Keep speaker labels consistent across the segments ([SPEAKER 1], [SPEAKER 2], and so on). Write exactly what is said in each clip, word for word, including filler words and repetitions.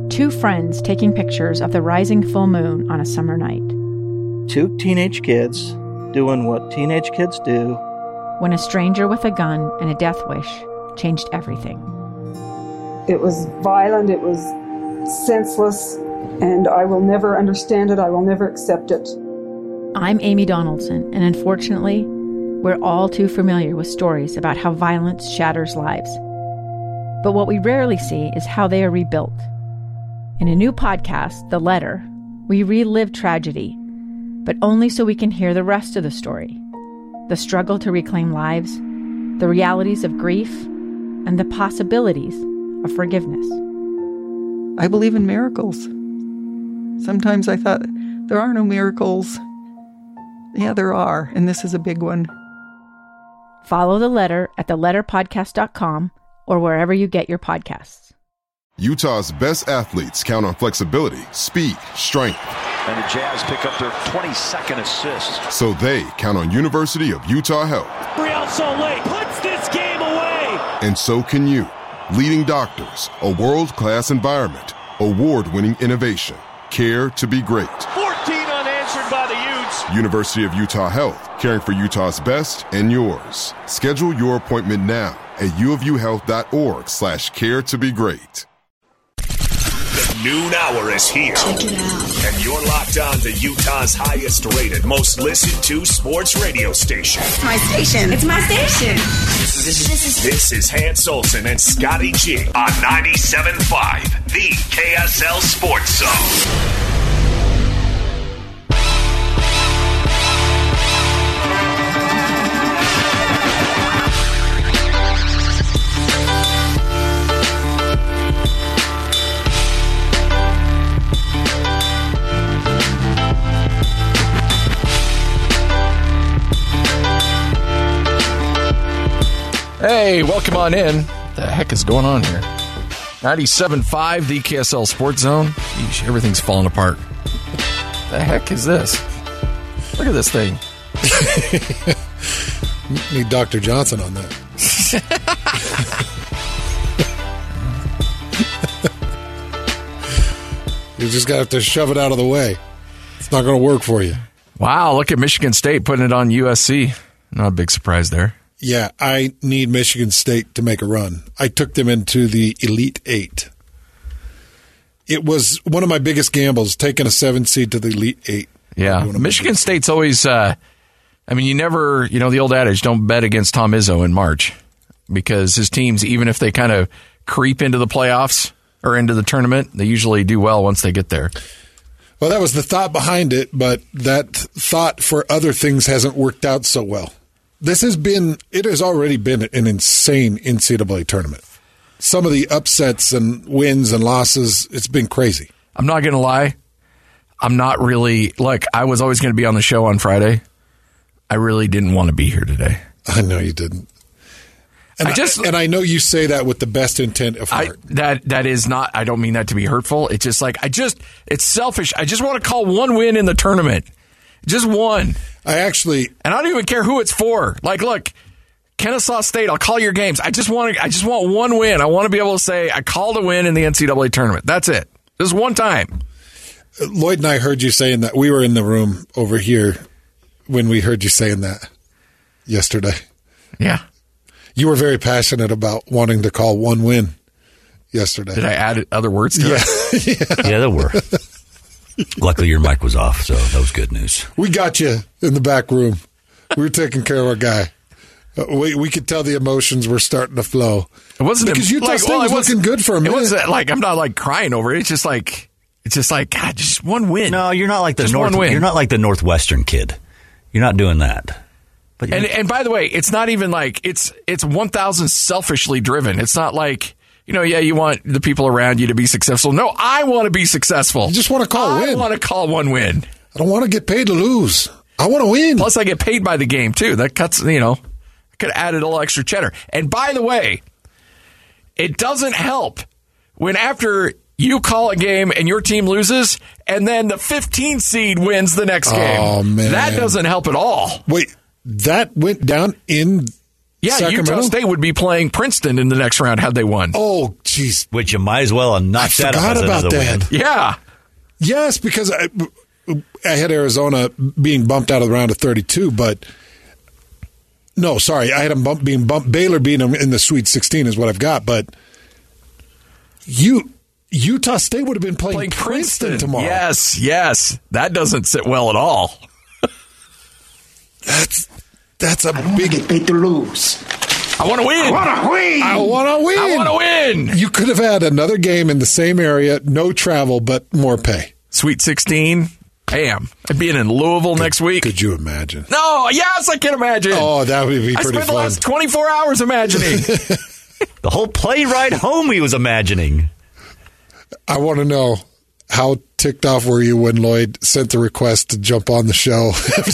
[SPEAKER 1] Two friends taking pictures of the rising full moon on a summer night.
[SPEAKER 2] Two teenage kids doing what teenage kids do.
[SPEAKER 1] When a stranger with a gun and a death wish changed everything.
[SPEAKER 3] It was violent, it was senseless, and I will never understand it, I will never accept it.
[SPEAKER 1] I'm Amy Donaldson, and unfortunately, we're all too familiar with stories about how violence shatters lives. But what we rarely see is how they are rebuilt. In a new podcast, The Letter, we relive tragedy, but only so we can hear the rest of the story. The struggle to reclaim lives, the realities of grief, and the possibilities of forgiveness.
[SPEAKER 4] I believe in miracles. Sometimes I thought, there are no miracles. Yeah, there are, and this is a big one.
[SPEAKER 1] Follow The Letter at the letter podcast dot com or wherever you get your podcasts.
[SPEAKER 5] Utah's best athletes count on flexibility, speed, strength.
[SPEAKER 6] And the Jazz pick up their twenty-second assist.
[SPEAKER 5] So they count on University of Utah Health.
[SPEAKER 7] Real Soleil puts this game away.
[SPEAKER 5] And so can you. Leading doctors, a world-class environment, award-winning innovation, care to be great.
[SPEAKER 7] fourteen unanswered by the Utes.
[SPEAKER 5] University of Utah Health, caring for Utah's best and yours. Schedule your appointment now at uofuhealth.org slash care to be great.
[SPEAKER 8] The noon hour is here.
[SPEAKER 9] Check it out.
[SPEAKER 8] And you're locked on to Utah's highest rated, most listened to sports radio station.
[SPEAKER 9] It's my station. It's my station.
[SPEAKER 8] This is, this is, this is Hans Olsen and Scotty G on ninety-seven point five, the K S L Sports Zone.
[SPEAKER 10] Hey, welcome on in. What the heck is going on here? ninety-seven point five, the K S L Sports Zone. Eesh, everything's falling apart. The heck is this? Look at this thing.
[SPEAKER 11] Need Doctor Johnson on that. You just got to shove it out of the way. It's not going to work for you.
[SPEAKER 10] Wow, look at Michigan State putting it on U S C. Not a big surprise there.
[SPEAKER 11] Yeah, I need Michigan State to make a run. I took them into the Elite Eight. It was one of my biggest gambles, taking a seven seed to the Elite Eight.
[SPEAKER 10] Yeah, Michigan State's always, uh, I mean, you never, you know, the old adage, don't bet against Tom Izzo in March, because his teams, even if they kind of creep into the playoffs or into the tournament, they usually do well once they get there.
[SPEAKER 11] Well, that was the thought behind it, but that thought for other things hasn't worked out so well. This has been, it has already been an insane N C double A tournament. Some of the upsets and wins and losses, it's been crazy.
[SPEAKER 10] I'm not going to lie. I'm not really, like, I was always going to be on the show on Friday. I really didn't want to be here today.
[SPEAKER 11] I know you didn't. And I just, I, and I know you say that with the best intent of heart.
[SPEAKER 10] I, that that is not, I don't mean that to be hurtful. It's just like, I just, it's selfish. I just want to call one win in the tournament. Just one.
[SPEAKER 11] I actually,
[SPEAKER 10] and I don't even care who it's for. Like, look, Kennesaw State, I'll call your games. I just want to, I just want one win. I want to be able to say I called a win in the N C double A tournament. That's it. Just one time.
[SPEAKER 11] Lloyd and I heard you saying that. We were in the room over here when we heard you saying that yesterday.
[SPEAKER 10] Yeah.
[SPEAKER 11] You were very passionate about wanting to call one win yesterday.
[SPEAKER 10] Did I add other words to
[SPEAKER 11] yeah.
[SPEAKER 10] it?
[SPEAKER 12] Yeah, there were. Luckily, your mic was off, so that was good news.
[SPEAKER 11] We got you in the back room. We were taking care of our guy. Uh, we we could tell the emotions were starting to flow.
[SPEAKER 10] It wasn't
[SPEAKER 11] because Utah
[SPEAKER 10] like,
[SPEAKER 11] State
[SPEAKER 10] well,
[SPEAKER 11] was looking good for a minute.
[SPEAKER 10] It wasn't like I'm not like crying over it. It's just like it's just like God, just one win.
[SPEAKER 12] No, you're not like the
[SPEAKER 10] just
[SPEAKER 12] North.
[SPEAKER 10] One win.
[SPEAKER 12] You're not like the Northwestern kid. You're not doing that.
[SPEAKER 10] But and and by the way, it's not even like it's it's one thousand selfishly driven. It's not like, you know, yeah, you want the people around you to be successful. No, I want to be successful.
[SPEAKER 11] You just want to call
[SPEAKER 10] I
[SPEAKER 11] a win.
[SPEAKER 10] I want to call one win.
[SPEAKER 11] I don't want to get paid to lose. I want to win.
[SPEAKER 10] Plus, I get paid by the game, too. That cuts, you know, I could have added a little extra cheddar. And by the way, it doesn't help when after you call a game and your team loses and then the fifteenth seed wins the next game.
[SPEAKER 11] Oh, man.
[SPEAKER 10] That doesn't help at all.
[SPEAKER 11] Wait, that went down in
[SPEAKER 10] Yeah,
[SPEAKER 11] Sacramento?
[SPEAKER 10] Utah State would be playing Princeton in the next round had they won.
[SPEAKER 11] Oh, jeez.
[SPEAKER 12] Which you might as well have knocked
[SPEAKER 11] I
[SPEAKER 12] that
[SPEAKER 11] forgot
[SPEAKER 12] up as
[SPEAKER 11] about
[SPEAKER 12] another
[SPEAKER 11] that.
[SPEAKER 12] win.
[SPEAKER 10] Yeah.
[SPEAKER 11] Yes, because I, I had Arizona being bumped out of the round of thirty-two, but no, sorry, I had them bump, being bumped. Baylor beating them in the Sweet sixteen is what I've got, but you Utah State would have been playing,
[SPEAKER 10] Playing
[SPEAKER 11] Princeton,
[SPEAKER 10] Princeton
[SPEAKER 11] tomorrow.
[SPEAKER 10] Yes, yes. That doesn't sit well at all.
[SPEAKER 11] That's that's a
[SPEAKER 13] I
[SPEAKER 11] big.
[SPEAKER 13] get paid to lose.
[SPEAKER 10] I want to win.
[SPEAKER 13] I want to win.
[SPEAKER 11] I want to win.
[SPEAKER 10] I want to win.
[SPEAKER 11] You could have had another game in the same area, no travel, but more pay.
[SPEAKER 10] Sweet sixteen. Bam. I'd be in Louisville next week.
[SPEAKER 11] Could you imagine?
[SPEAKER 10] No, yes, I can imagine.
[SPEAKER 11] Oh, that would be
[SPEAKER 10] I
[SPEAKER 11] pretty
[SPEAKER 10] spent the
[SPEAKER 11] fun.
[SPEAKER 10] last twenty-four hours imagining.
[SPEAKER 12] The whole plane ride home he was imagining.
[SPEAKER 11] I want to know, how ticked off were you when Lloyd sent the request to jump on the show?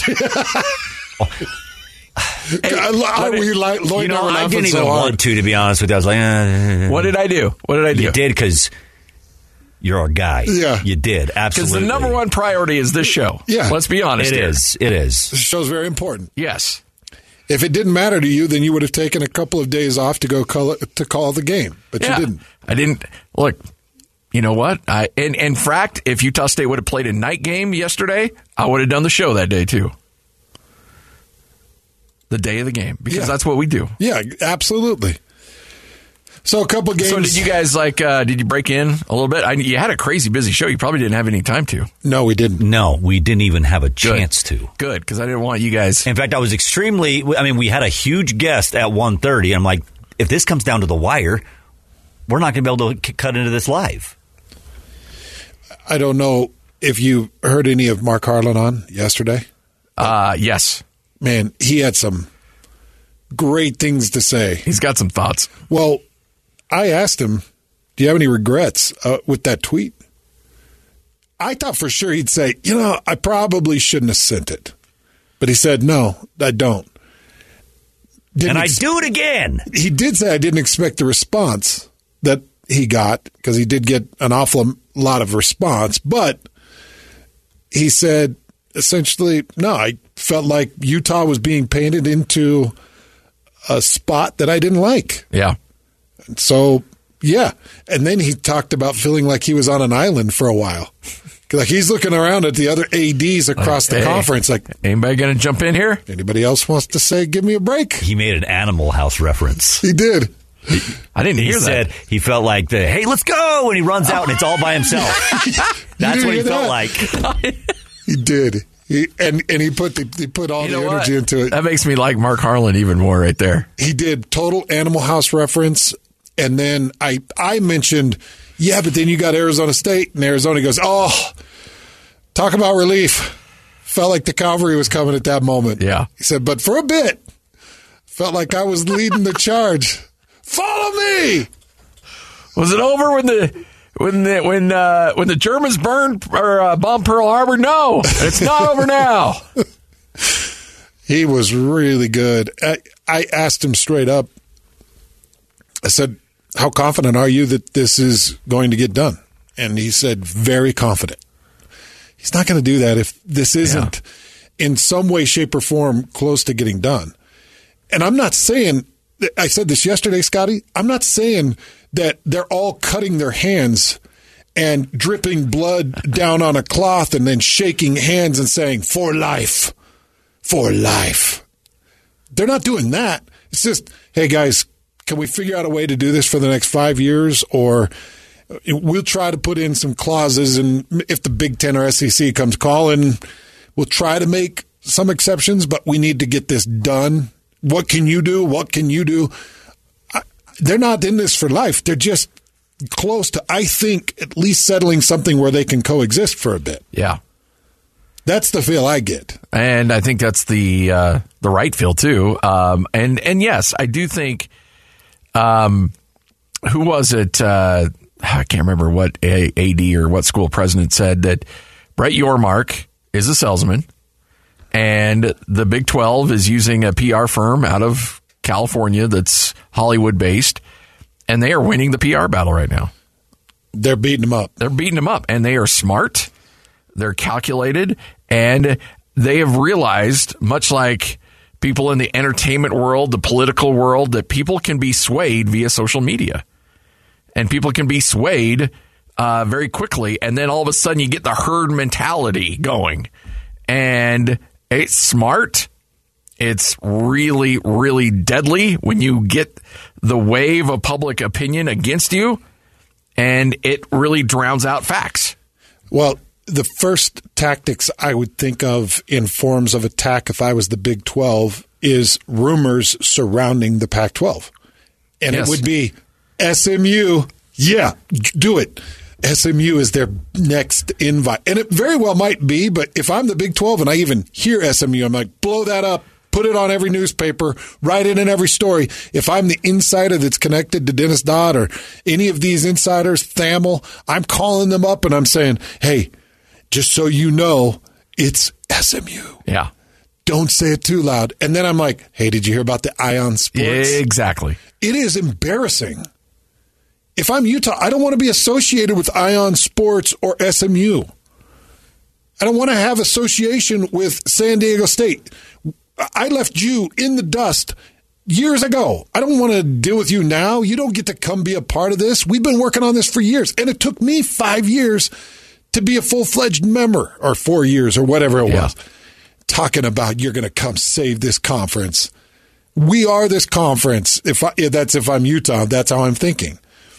[SPEAKER 10] Hey,
[SPEAKER 11] I,
[SPEAKER 10] what
[SPEAKER 11] we
[SPEAKER 10] did,
[SPEAKER 11] like Lloyd
[SPEAKER 12] You know,
[SPEAKER 11] never
[SPEAKER 12] I
[SPEAKER 11] laughing
[SPEAKER 12] didn't even
[SPEAKER 11] so hard.
[SPEAKER 12] want to, to be honest with you. I was like, eh.
[SPEAKER 10] what did I do? What did I do?
[SPEAKER 12] You did because you're our guy.
[SPEAKER 11] Yeah.
[SPEAKER 12] You did,
[SPEAKER 10] Because
[SPEAKER 12] absolutely.
[SPEAKER 10] the number one priority is this show.
[SPEAKER 11] Yeah.
[SPEAKER 10] Let's be honest
[SPEAKER 12] It
[SPEAKER 10] here.
[SPEAKER 12] is. It is.
[SPEAKER 11] This show's very important.
[SPEAKER 10] Yes.
[SPEAKER 11] If it didn't matter to you, then you would have taken a couple of days off to go call it, to call the game, but
[SPEAKER 10] Yeah.
[SPEAKER 11] you didn't.
[SPEAKER 10] I didn't. Look, you know what? I in, in fact, if Utah State would have played a night game yesterday, I would have done the show that day too. The day of the game, because
[SPEAKER 11] Yeah.
[SPEAKER 10] that's what we do.
[SPEAKER 11] Yeah, absolutely. So a couple games.
[SPEAKER 10] So did you guys like? Uh, did you break in a little bit? I, you had a crazy busy show. You probably didn't have any time to.
[SPEAKER 11] No, we didn't.
[SPEAKER 12] No, we didn't even have a chance to.
[SPEAKER 10] Good, because I didn't want you guys.
[SPEAKER 12] In fact, I was extremely. I mean, we had a huge guest at one thirty. I'm like, if this comes down to the wire, we're not going to be able to c- cut into this live.
[SPEAKER 11] I don't know if you heard any of Mark Harlan on yesterday.
[SPEAKER 10] Uh, yes.
[SPEAKER 11] Man, he had some great things to say.
[SPEAKER 10] He's got some thoughts.
[SPEAKER 11] Well, I asked him, do you have any regrets uh, with that tweet? I thought for sure he'd say, you know, I probably shouldn't have sent it. But he said, no, I don't. Didn't
[SPEAKER 12] and I
[SPEAKER 11] ex-
[SPEAKER 12] do it again.
[SPEAKER 11] He did say I didn't expect the response that he got, because he did get an awful lot of response. But he said, essentially, no, I felt like Utah was being painted into a spot that I didn't like.
[SPEAKER 10] Yeah.
[SPEAKER 11] So, yeah. And then he talked about feeling like he was on an island for a while. Like he's looking around at the other A Ds across
[SPEAKER 10] Like,
[SPEAKER 11] the
[SPEAKER 10] hey,
[SPEAKER 11] conference like,
[SPEAKER 10] anybody going to jump in here?
[SPEAKER 11] Anybody else wants to say, give me a break?
[SPEAKER 12] He made an Animal House reference.
[SPEAKER 11] He did.
[SPEAKER 10] I didn't
[SPEAKER 12] He
[SPEAKER 10] hear
[SPEAKER 12] said
[SPEAKER 10] that.
[SPEAKER 12] he felt like the, hey, let's go. And he runs out and it's all by himself. That's
[SPEAKER 11] didn't
[SPEAKER 12] what he
[SPEAKER 11] hear
[SPEAKER 12] felt
[SPEAKER 11] that?
[SPEAKER 12] like.
[SPEAKER 11] He did. He, and, and he put the, he put all
[SPEAKER 10] You
[SPEAKER 11] the
[SPEAKER 10] know
[SPEAKER 11] energy
[SPEAKER 10] what?
[SPEAKER 11] into it.
[SPEAKER 10] That makes me like Mark Harlan even more right there.
[SPEAKER 11] He did total Animal House reference. And then I, I mentioned, yeah, but then you got Arizona State, and Arizona goes, oh, talk about relief. Felt like the cavalry was coming at that moment.
[SPEAKER 10] Yeah.
[SPEAKER 11] He said, but for a bit, felt like I was leading the charge. Follow me.
[SPEAKER 10] Was it over when the when the when uh, when the Germans burned or uh, bombed Pearl Harbor? No, it's not over now.
[SPEAKER 11] He was really good. I, I asked him straight up. I said, how confident are you that this is going to get done? And he said, very confident. He's not going to do that if this isn't yeah. in some way, shape, or form close to getting done. And I'm not saying, I said this yesterday, Scotty, I'm not saying that they're all cutting their hands and dripping blood down on a cloth and then shaking hands and saying, for life, for life. They're not doing that. It's just, hey, guys, can we figure out a way to do this for the next five years? Or we'll try to put in some clauses, and if the Big Ten or S E C comes calling, we'll try to make some exceptions, but we need to get this done. What can you do? What can you do? I, they're not in this for life. They're just close to, I think, at least settling something where they can coexist for a bit.
[SPEAKER 10] Yeah.
[SPEAKER 11] That's the feel I get.
[SPEAKER 10] And I think that's the uh, the right feel, too. Um, and, and yes, I do think, um, who was it? Uh, I can't remember what A D or what school president said that Brett Yormark is a salesman, and the Big twelve is using a P R firm out of California that's Hollywood-based, and they are winning the P R battle right now.
[SPEAKER 11] They're beating them up.
[SPEAKER 10] They're beating them up, and they are smart. They're calculated, and they have realized, much like people in the entertainment world, the political world, that people can be swayed via social media. And people can be swayed uh, very quickly. And then all of a sudden you get the herd mentality going. And it's smart. It's really, really deadly when you get the wave of public opinion against you. And it really drowns out facts.
[SPEAKER 11] Well, the first tactics I would think of in forms of attack if I was the Big twelve is rumors surrounding the Pac twelve. And yes. It would be S M U, yeah, do it. S M U is their next invite. And it very well might be, but if I'm the Big twelve and I even hear S M U, I'm like, blow that up, put it on every newspaper, write it in every story. If I'm the insider that's connected to Dennis Dodd or any of these insiders, Thamel, I'm calling them up and I'm saying, hey, just so you know, it's S M U.
[SPEAKER 10] Yeah.
[SPEAKER 11] Don't say it too loud. And then I'm like, hey, did you hear about the Ion Sports?
[SPEAKER 10] Exactly.
[SPEAKER 11] It is embarrassing. If I'm Utah, I don't want to be associated with Ion Sports or S M U. I don't want to have association with San Diego State. I left you in the dust years ago. I don't want to deal with you now. You don't get to come be a part of this. We've been working on this for years, and it took me five years to be a full-fledged member, or four years, or whatever it yeah. was. Talking about you're going to come save this conference. We are this conference. If I, that's if I'm Utah, that's how I'm thinking.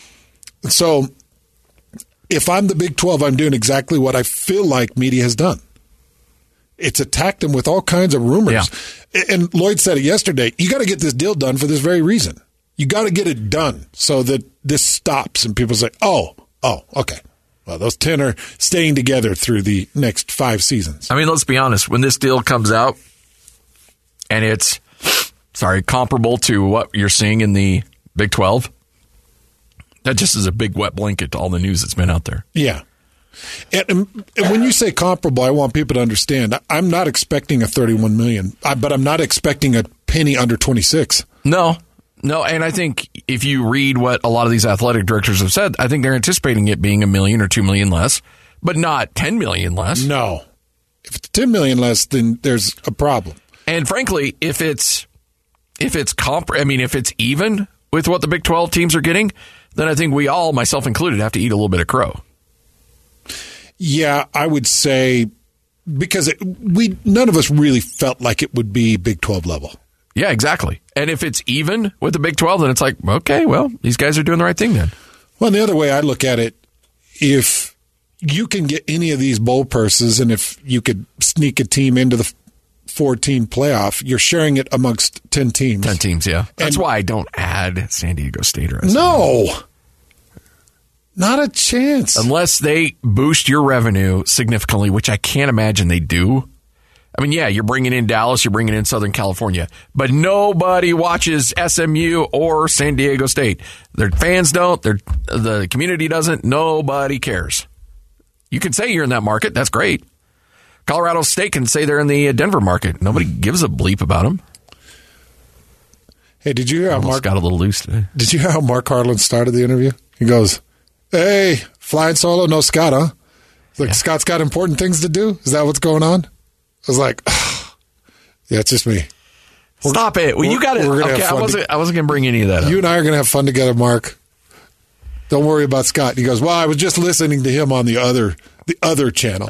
[SPEAKER 11] So if I'm the Big twelve, I'm doing exactly what I feel like media has done. It's attacked them with all kinds of rumors. Yeah. And Lloyd said it yesterday. You got to get this deal done for this very reason. You got to get it done so that this stops and people say, oh, oh, okay. Well, those ten are staying together through the next five seasons.
[SPEAKER 10] I mean, let's be honest. When this deal comes out and it's, sorry, comparable to what you're seeing in the Big twelve, that just is a big wet blanket to all the news that's been out there.
[SPEAKER 11] Yeah. And, and when you say comparable, I want people to understand, I'm not expecting a thirty-one million dollars, but I'm not expecting a penny under twenty-six.
[SPEAKER 10] No. No, and I think if you read what a lot of these athletic directors have said, I think they're anticipating it being a million or two million less, but not ten million less.
[SPEAKER 11] No. If it's ten million less, then there's a problem.
[SPEAKER 10] And frankly, if it's if it's comp, I mean, if it's even with what the Big twelve teams are getting, then I think we all, myself included, have to eat a little bit of crow.
[SPEAKER 11] Yeah, I would say because it, we none of us really felt like it would be Big twelve level.
[SPEAKER 10] Yeah, exactly. And if it's even with the Big twelve, then it's like, okay, well, these guys are doing the right thing then.
[SPEAKER 11] Well, the other way I look at it, if you can get any of these bowl purses and if you could sneak a team into the four-team playoff, you're sharing it amongst ten teams.
[SPEAKER 10] ten teams, yeah. That's and, why I don't add San Diego State or S M U.
[SPEAKER 11] No. Not a chance.
[SPEAKER 10] Unless they boost your revenue significantly, which I can't imagine they do. I mean, yeah, you're bringing in Dallas, you're bringing in Southern California, but nobody watches S M U or San Diego State. Their fans don't, their, the community doesn't, nobody cares. You can say you're in that market, that's great. Colorado State can say they're in the Denver market. Nobody gives a bleep about them.
[SPEAKER 11] Hey, did you hear how Mark
[SPEAKER 10] got a little loose today?
[SPEAKER 11] Did you hear how Mark Harlan started the interview? He goes, hey, flying solo, no Scott, huh? It's like, yeah. Scott's got important things to do? Is that what's going on? I was like, oh, yeah, it's just me.
[SPEAKER 10] We're, Stop it. Well, you got it. Okay, I wasn't, I wasn't going to bring any of that up.
[SPEAKER 11] You and I are going to have fun together, Mark. Don't worry about Scott. He goes, well, I was just listening to him on the other the other channel.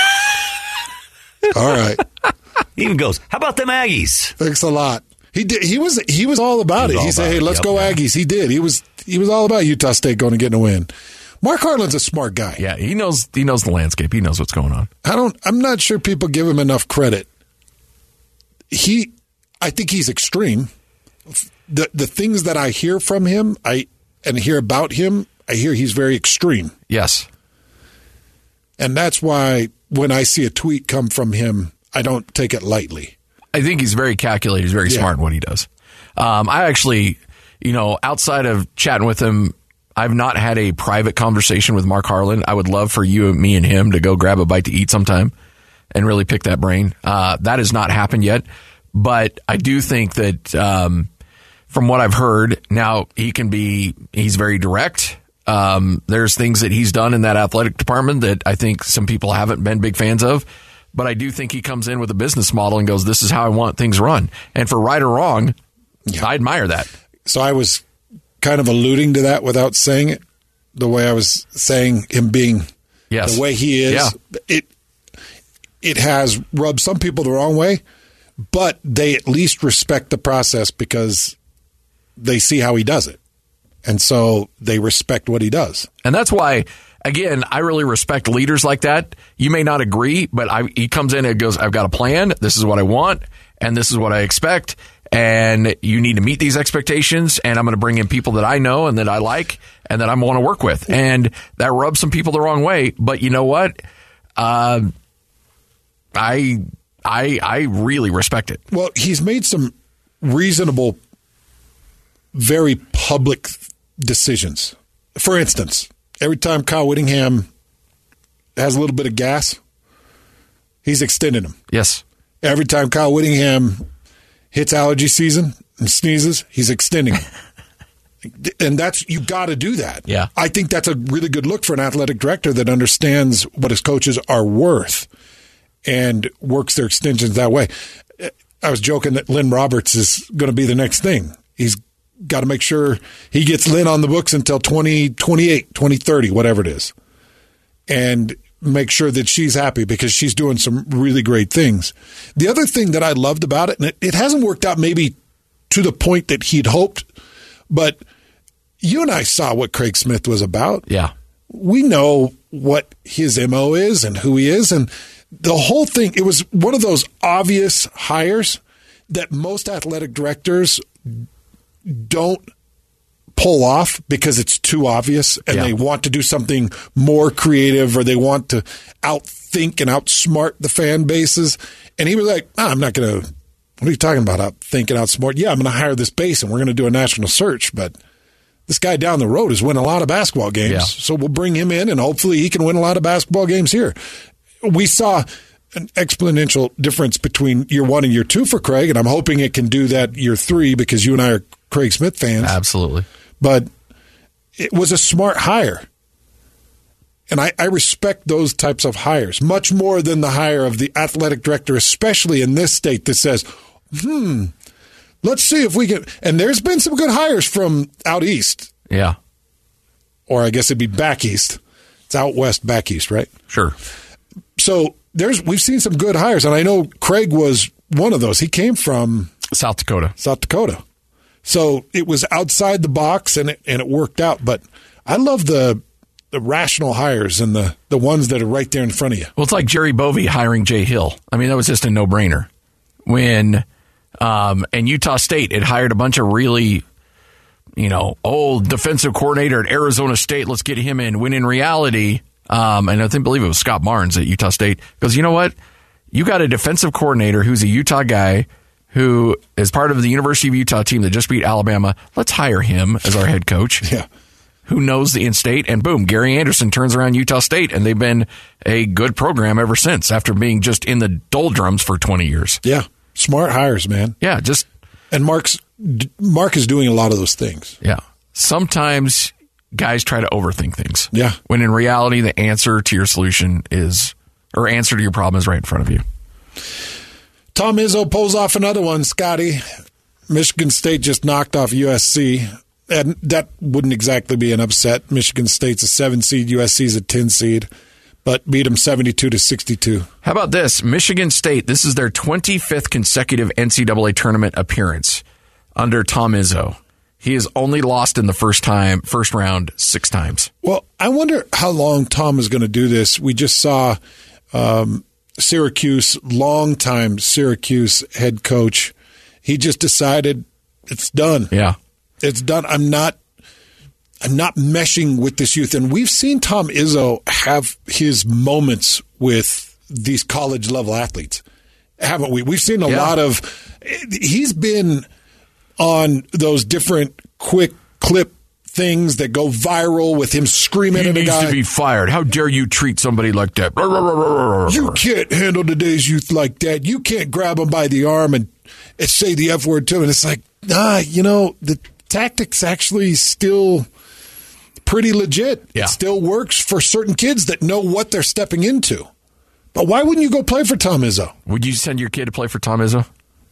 [SPEAKER 11] All right.
[SPEAKER 12] He even goes, how about them Aggies?
[SPEAKER 11] Thanks a lot. He did. He was He was all about he it. He said, hey, let's yep, go yep. Aggies. He did. He was He was all about Utah State going and getting a win. Mark Harlan's a smart guy.
[SPEAKER 10] Yeah, he knows he knows the landscape. He knows what's going on.
[SPEAKER 11] I don't I'm not sure people give him enough credit. He I think he's extreme. The the things that I hear from him, I and hear about him, I hear he's very extreme.
[SPEAKER 10] Yes.
[SPEAKER 11] And that's why when I see a tweet come from him, I don't take it lightly.
[SPEAKER 10] I think he's very calculated. He's very yeah. smart in what he does. Um, I actually, you know, outside of chatting with him, I've not had a private conversation with Mark Harlan. I would love for you, me, and him to go grab a bite to eat sometime and really pick that brain. Uh, that has not happened yet, but I do think that um, from what I've heard, now he can be, he's very direct. Um, there's things that he's done in that athletic department that I think some people haven't been big fans of, but I do think he comes in with a business model and goes, this is how I want things run. And for right or wrong, yeah. I admire that.
[SPEAKER 11] So I was kind of alluding to that without saying it, the way I was saying him being yes. the way he is.
[SPEAKER 10] Yeah.
[SPEAKER 11] It it has rubbed some people the wrong way, but they at least respect the process because they see how he does it. And so they respect what he does.
[SPEAKER 10] And that's why, again, I really respect leaders like that. You may not agree, but I, he comes in and goes, I've got a plan. This is what I want, and this is what I expect. And you need to meet these expectations, and I'm going to bring in people that I know and that I like and that I want to work with. And that rubs some people the wrong way. But you know what? Uh, I, I, I really respect it.
[SPEAKER 11] Well, he's made some reasonable, very public decisions. For instance, every time Kyle Whittingham has a little bit of gas, he's extending him.
[SPEAKER 10] Yes.
[SPEAKER 11] Every time Kyle Whittingham hits allergy season and sneezes, he's extending him. And that's, you got to do that.
[SPEAKER 10] Yeah.
[SPEAKER 11] I think that's a really good look for an athletic director that understands what his coaches are worth and works their extensions that way. I was joking that Lynn Roberts is going to be the next thing. He's got to make sure he gets Lynn on the books until twenty twenty-eight, twenty thirty, whatever it is. And make sure that she's happy because she's doing some really great things. The other thing that I loved about it, and it, it hasn't worked out maybe to the point that he'd hoped, but you and I saw what Craig Smith was about.
[SPEAKER 10] Yeah.
[SPEAKER 11] We know what his M O is and who he is. And the whole thing, it was one of those obvious hires that most athletic directors don't pull off because it's too obvious and yeah. they want to do something more creative or they want to outthink and outsmart the fan bases. And he was like, oh, I'm not going to, what are you talking about? Outthink and outsmart? Yeah, I'm going to hire this base and we're going to do a national search. But this guy down the road is winning a lot of basketball games.
[SPEAKER 10] Yeah.
[SPEAKER 11] So we'll bring him in and hopefully he can win a lot of basketball games here. We saw an exponential difference between year one and year two for Craig, and I'm hoping it can do that year three because you and I are Craig Smith fans.
[SPEAKER 10] Absolutely.
[SPEAKER 11] But it was a smart hire. And I, I respect those types of hires much more than the hire of the athletic director, especially in this state that says, hmm, let's see if we can. And there's been some good hires from out east.
[SPEAKER 10] Yeah.
[SPEAKER 11] Or I guess it'd be back east. It's out west, back east, right?
[SPEAKER 10] Sure.
[SPEAKER 11] So there's we've seen some good hires. And I know Craig was one of those. He came from
[SPEAKER 10] South Dakota.
[SPEAKER 11] South Dakota. So it was outside the box and it, and it worked out. But I love the the rational hires and the, the ones that are right there in front of you.
[SPEAKER 10] Well, it's like Jerry Bovee hiring Jay Hill. I mean, that was just a no-brainer. When um, and Utah State had hired a bunch of really, you know, old defensive coordinator at Arizona State. Let's get him in. When in reality, um, and I think believe it was Scott Barnes at Utah State, goes, you know what? You got a defensive coordinator who's a Utah guy who is part of the University of Utah team that just beat Alabama. Let's hire him as our head coach.
[SPEAKER 11] Yeah.
[SPEAKER 10] Who knows the in-state, and boom, Gary Anderson turns around Utah State, and they've been a good program ever since after being just in the doldrums for twenty years.
[SPEAKER 11] Yeah, smart hires, man.
[SPEAKER 10] Yeah, just
[SPEAKER 11] and Mark's Mark is doing a lot of those things.
[SPEAKER 10] Yeah, sometimes guys try to overthink things.
[SPEAKER 11] Yeah,
[SPEAKER 10] when in reality, the answer to your solution is, or answer to your problem is right in front of you.
[SPEAKER 11] Tom Izzo pulls off another one, Scotty. Michigan State just knocked off U S C. And that wouldn't exactly be an upset. Michigan State's a seven seed, U S C's a ten seed, but beat them seventy-two to sixty-two.
[SPEAKER 10] How about this? Michigan State, this is their twenty-fifth consecutive N C double A tournament appearance under Tom Izzo. He has only lost in the first time, first round six times.
[SPEAKER 11] Well, I wonder how long Tom is going to do this. We just saw um, Syracuse, longtime Syracuse head coach. He just decided it's done.
[SPEAKER 10] Yeah.
[SPEAKER 11] It's done. I'm not I'm not meshing with this youth. And we've seen Tom Izzo have his moments with these college-level athletes, haven't we? We've seen a
[SPEAKER 10] yeah.
[SPEAKER 11] lot of – he's been on those different quick clip things that go viral with him screaming
[SPEAKER 10] he
[SPEAKER 11] at a guy.
[SPEAKER 10] He needs to be fired. How dare you treat somebody like that?
[SPEAKER 11] You can't handle today's youth like that. You can't grab them by the arm and, and say the F word to him. And it's like, nah, you know, the – tactics actually still pretty legit.
[SPEAKER 10] Yeah.
[SPEAKER 11] It still works for certain kids that know what they're stepping into. But why wouldn't you go play for Tom Izzo?
[SPEAKER 10] Would you send your kid to play for Tom Izzo?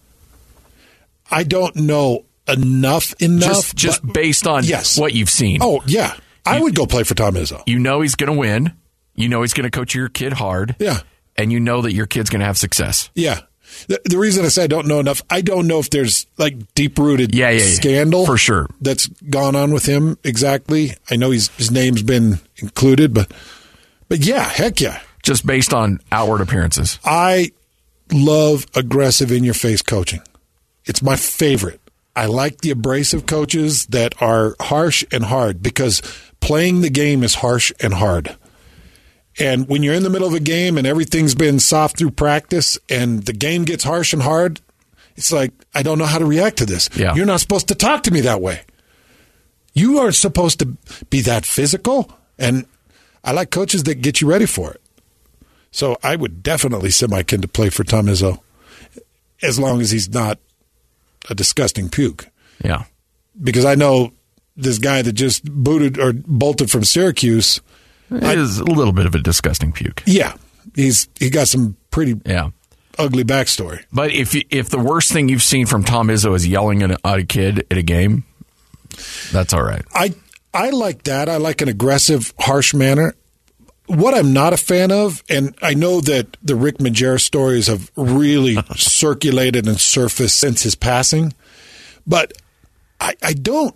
[SPEAKER 11] I don't know enough enough.
[SPEAKER 10] Just, just
[SPEAKER 11] but,
[SPEAKER 10] based on
[SPEAKER 11] yes.
[SPEAKER 10] what you've seen.
[SPEAKER 11] Oh, yeah. I you, would go play for Tom Izzo.
[SPEAKER 10] You know he's going to win. You know he's going to coach your kid hard.
[SPEAKER 11] Yeah.
[SPEAKER 10] And you know that your kid's going to have success.
[SPEAKER 11] Yeah. The, the reason I say I don't know enough, I don't know if there's like deep-rooted
[SPEAKER 10] yeah, yeah, yeah.
[SPEAKER 11] scandal
[SPEAKER 10] for sure
[SPEAKER 11] that's gone on with him exactly. I know he's, his name's been included, but but yeah, heck yeah.
[SPEAKER 10] Just based on outward appearances.
[SPEAKER 11] I love aggressive, in-your-face coaching. It's my favorite. I like the abrasive coaches that are harsh and hard because playing the game is harsh and hard. And when you're in the middle of a game and everything's been soft through practice and the game gets harsh and hard, it's like, I don't know how to react to this.
[SPEAKER 10] Yeah.
[SPEAKER 11] You're not supposed to talk to me that way. You are supposed to be that physical, and I like coaches that get you ready for it. So I would definitely send my kid to play for Tom Izzo as long as he's not a disgusting puke.
[SPEAKER 10] Yeah.
[SPEAKER 11] Because I know this guy that just booted or bolted from Syracuse
[SPEAKER 10] is a little bit of a disgusting puke.
[SPEAKER 11] Yeah. He's he got some pretty
[SPEAKER 10] yeah.
[SPEAKER 11] ugly backstory.
[SPEAKER 10] But if if the worst thing you've seen from Tom Izzo is yelling at a, at a kid at a game, that's all right.
[SPEAKER 11] I I like that. I like an aggressive, harsh manner. What I'm not a fan of, and I know that the Rick Majerus stories have really circulated and surfaced since his passing, but I, I don't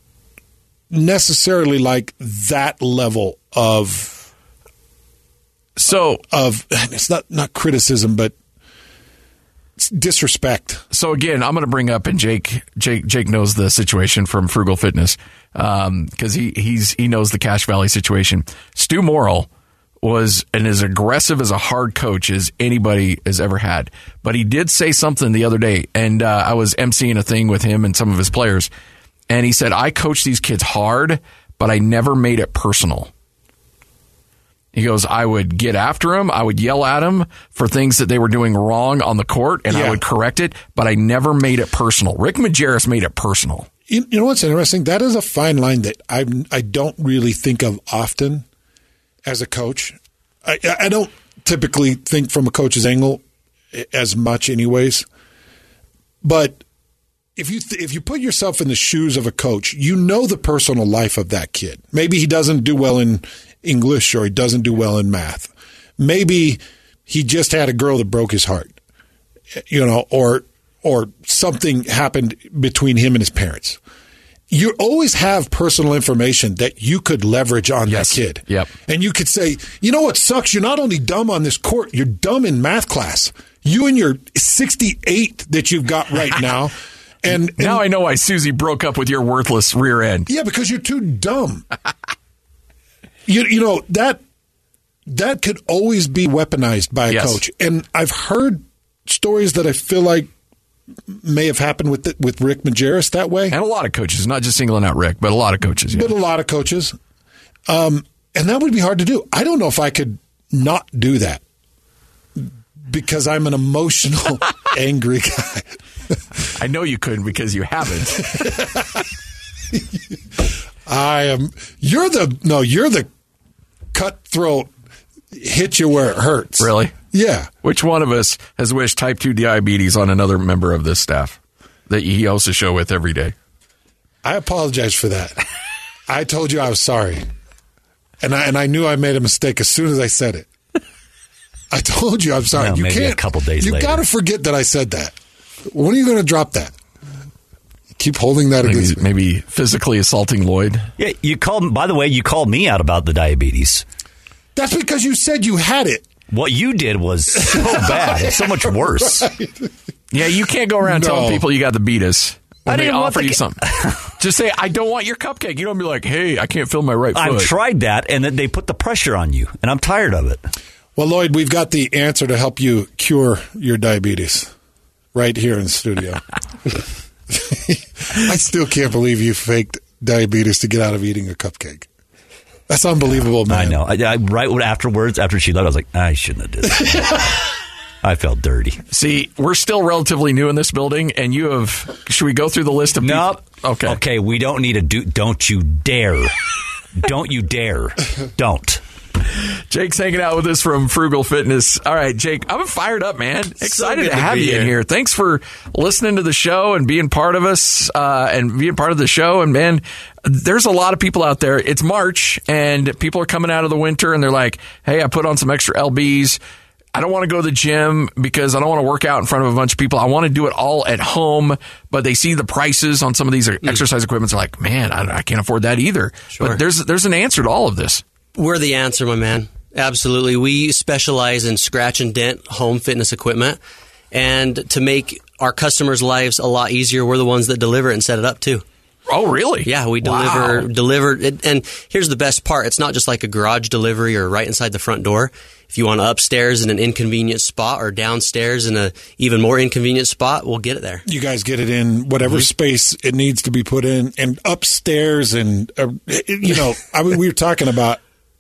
[SPEAKER 11] necessarily like that level of
[SPEAKER 10] so
[SPEAKER 11] of it's not not criticism, but disrespect.
[SPEAKER 10] So again, I'm going to bring up, and Jake Jake Jake knows the situation from Frugal Fitness because um, he he's he knows the Cache Valley situation. Stu Morrill was an as aggressive as a hard coach as anybody has ever had. But he did say something the other day, and uh, I was emceeing a thing with him and some of his players, and he said, I coach these kids hard, but I never made it personal. He goes, I would get after them, I would yell at them for things that they were doing wrong on the court, and yeah. I would correct it, but I never made it personal. Rick Majerus made it personal.
[SPEAKER 11] You, you know what's interesting? That is a fine line that I I don't really think of often. As a coach, I, I don't typically think from a coach's angle as much anyways. But if you th- if you put yourself in the shoes of a coach, you know the personal life of that kid. Maybe he doesn't do well in English or he doesn't do well in math. Maybe he just had a girl that broke his heart, you know, or or something happened between him and his parents. You always have personal information that you could leverage on yes. that kid.
[SPEAKER 10] Yep.
[SPEAKER 11] And you could say, you know what sucks? You're not only dumb on this court, you're dumb in math class. You and your sixty-eight that you've got right now. And, and
[SPEAKER 10] now I know why Susie broke up with your worthless rear end.
[SPEAKER 11] Yeah, because you're too dumb. you you know, that that could always be weaponized by a yes. coach. And I've heard stories that I feel like may have happened with the, with Rick Majerus that way.
[SPEAKER 10] And a lot of coaches, not just singling out Rick, but a lot of coaches. Yeah.
[SPEAKER 11] But a lot of coaches. Um, and that would be hard to do. I don't know if I could not do that because I'm an emotional, angry guy.
[SPEAKER 10] I know you couldn't because you haven't.
[SPEAKER 11] I am. You're the, no, you're the cutthroat, hit you where it hurts.
[SPEAKER 10] Really?
[SPEAKER 11] Yeah.
[SPEAKER 10] Which one of us has wished type two diabetes on another member of this staff that he hosts a show with every day?
[SPEAKER 11] I apologize for that. I told you I was sorry. And I and I knew I made a mistake as soon as I said it. I told you I'm sorry.
[SPEAKER 12] Well,
[SPEAKER 11] you
[SPEAKER 12] maybe
[SPEAKER 11] can't,
[SPEAKER 12] a couple days
[SPEAKER 11] you
[SPEAKER 12] later.
[SPEAKER 11] You got to forget that I said that. When are you going to drop that? Keep holding that
[SPEAKER 10] maybe,
[SPEAKER 11] against me.
[SPEAKER 10] Maybe physically assaulting Lloyd.
[SPEAKER 12] Yeah, you called. By the way, you called me out about the diabetes.
[SPEAKER 11] That's because you said you had it.
[SPEAKER 12] What you did was so bad. It's so much worse.
[SPEAKER 10] Right. Yeah, you can't go around no. telling people you got the beatus. When I they offer the... you something. Just say, I don't want your cupcake. You don't be like, hey, I can't feel my right foot.
[SPEAKER 12] I've tried that, and then they put the pressure on you, and I'm tired of it.
[SPEAKER 11] Well, Lloyd, we've got the answer to help you cure your diabetes right here in the studio. I still can't believe you faked diabetes to get out of eating a cupcake. That's unbelievable, man.
[SPEAKER 12] I know. I, I, right afterwards, after she left, I was like, I shouldn't have did that. I felt dirty.
[SPEAKER 10] See, we're still relatively new in this building, and you have... Should we go through the list of people?
[SPEAKER 12] Nope.
[SPEAKER 10] Okay.
[SPEAKER 12] Okay, we don't need a... Do, don't you dare. Don't you dare. Don't.
[SPEAKER 10] Jake's hanging out with us from Frugal Fitness. All right, Jake, I'm fired up, man. Excited so to have to you here. in here. Thanks for listening to the show and being part of us uh, and being part of the show. And, man, there's a lot of people out there. It's March, and people are coming out of the winter, and they're like, hey, I put on some extra L Bs. I don't want to go to the gym because I don't want to work out in front of a bunch of people. I want to do it all at home, but they see the prices on some of these exercise equipments. They're like, man, I, I can't afford that either. Sure. But there's there's an answer to all of this.
[SPEAKER 13] We're the answer, my man. Absolutely. We specialize in scratch and dent home fitness equipment. And to make our customers' lives a lot easier, we're the ones that deliver it and set it up too.
[SPEAKER 10] Oh, really?
[SPEAKER 13] Yeah, we deliver,
[SPEAKER 10] wow.
[SPEAKER 13] deliver it. And here's the best part. It's not just like a garage delivery or right inside the front door. If you want upstairs in an inconvenient spot or downstairs in a even more inconvenient spot, we'll get it there.
[SPEAKER 11] You guys get it in whatever mm-hmm. space it needs to be put in, and upstairs, and uh, you know, I mean, we were talking about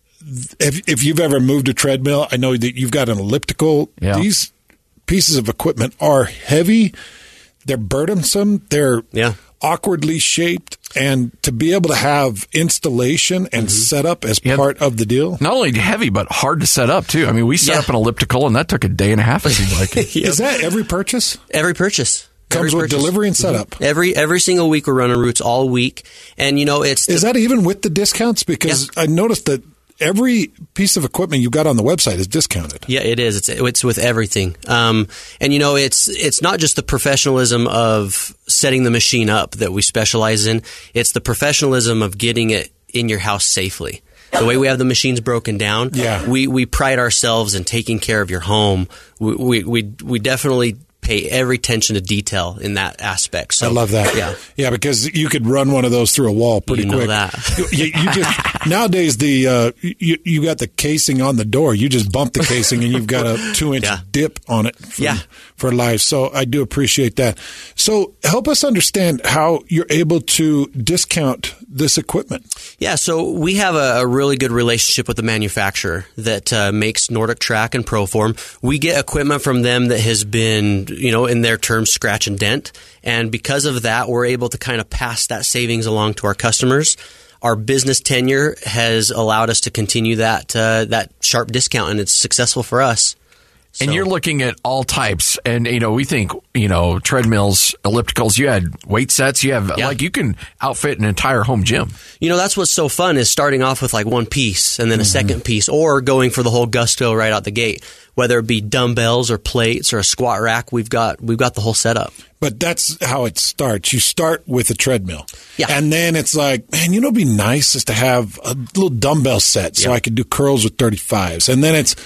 [SPEAKER 11] if if you've ever moved a treadmill. I know that you've got an elliptical. Yeah. These pieces of equipment are heavy. They're burdensome. They're yeah. awkwardly shaped. And to be able to have installation and mm-hmm. setup as yeah. part of the deal.
[SPEAKER 10] Not only heavy, but hard to set up, too. I mean, we set yeah. up an elliptical, and that took a day and a half, it seemed like.
[SPEAKER 11] Yep. Is that every purchase?
[SPEAKER 13] Every purchase.
[SPEAKER 11] Comes
[SPEAKER 13] every
[SPEAKER 11] with
[SPEAKER 13] purchase.
[SPEAKER 11] Delivery and setup.
[SPEAKER 13] Mm-hmm. Every every single week we're running routes all week. And, you know, it's...
[SPEAKER 11] Is
[SPEAKER 13] the,
[SPEAKER 11] that even with the discounts? Because yeah. I noticed that every piece of equipment you've got on the website is discounted.
[SPEAKER 13] Yeah, it is. It's it's with everything. Um, and, you know, it's it's not just the professionalism of setting the machine up that we specialize in. It's the professionalism of getting it in your house safely. The way we have the machines broken down,
[SPEAKER 11] yeah.
[SPEAKER 13] we, we pride ourselves in taking care of your home. We we we, we definitely pay every attention to detail in that aspect. So
[SPEAKER 11] I love that.
[SPEAKER 13] Yeah,
[SPEAKER 11] yeah, because you could run one of those through a wall pretty
[SPEAKER 13] you know
[SPEAKER 11] quick.
[SPEAKER 13] That.
[SPEAKER 11] you, you just nowadays the uh, you you got the casing on the door. You just bump the casing and you've got a two inch yeah. dip on it. For,
[SPEAKER 13] yeah.
[SPEAKER 11] for life. So I do appreciate that. So help us understand how you're able to discount this equipment.
[SPEAKER 13] Yeah, so we have a, a really good relationship with the manufacturer that uh, makes Nordic Track and Proform. We get equipment from them that has been, you know, in their terms, scratch and dent. And because of that, we're able to kind of pass that savings along to our customers. Our business tenure has allowed us to continue that uh, that sharp discount, and it's successful for us.
[SPEAKER 10] And so, you're looking at all types, and you know we think you know treadmills, ellipticals. You had weight sets. You have yeah. like you can outfit an entire home gym.
[SPEAKER 13] You know that's what's so fun is starting off with like one piece and then a mm-hmm. second piece, or going for the whole gusto right out the gate. Whether it be dumbbells or plates or a squat rack, we've got we've got the whole setup.
[SPEAKER 11] But that's how it starts. You start with a treadmill.
[SPEAKER 13] Yeah.
[SPEAKER 11] And then it's like, man, you know, it'd be nice is to have a little dumbbell set so yeah. I could do curls with thirty-fives. And then it's,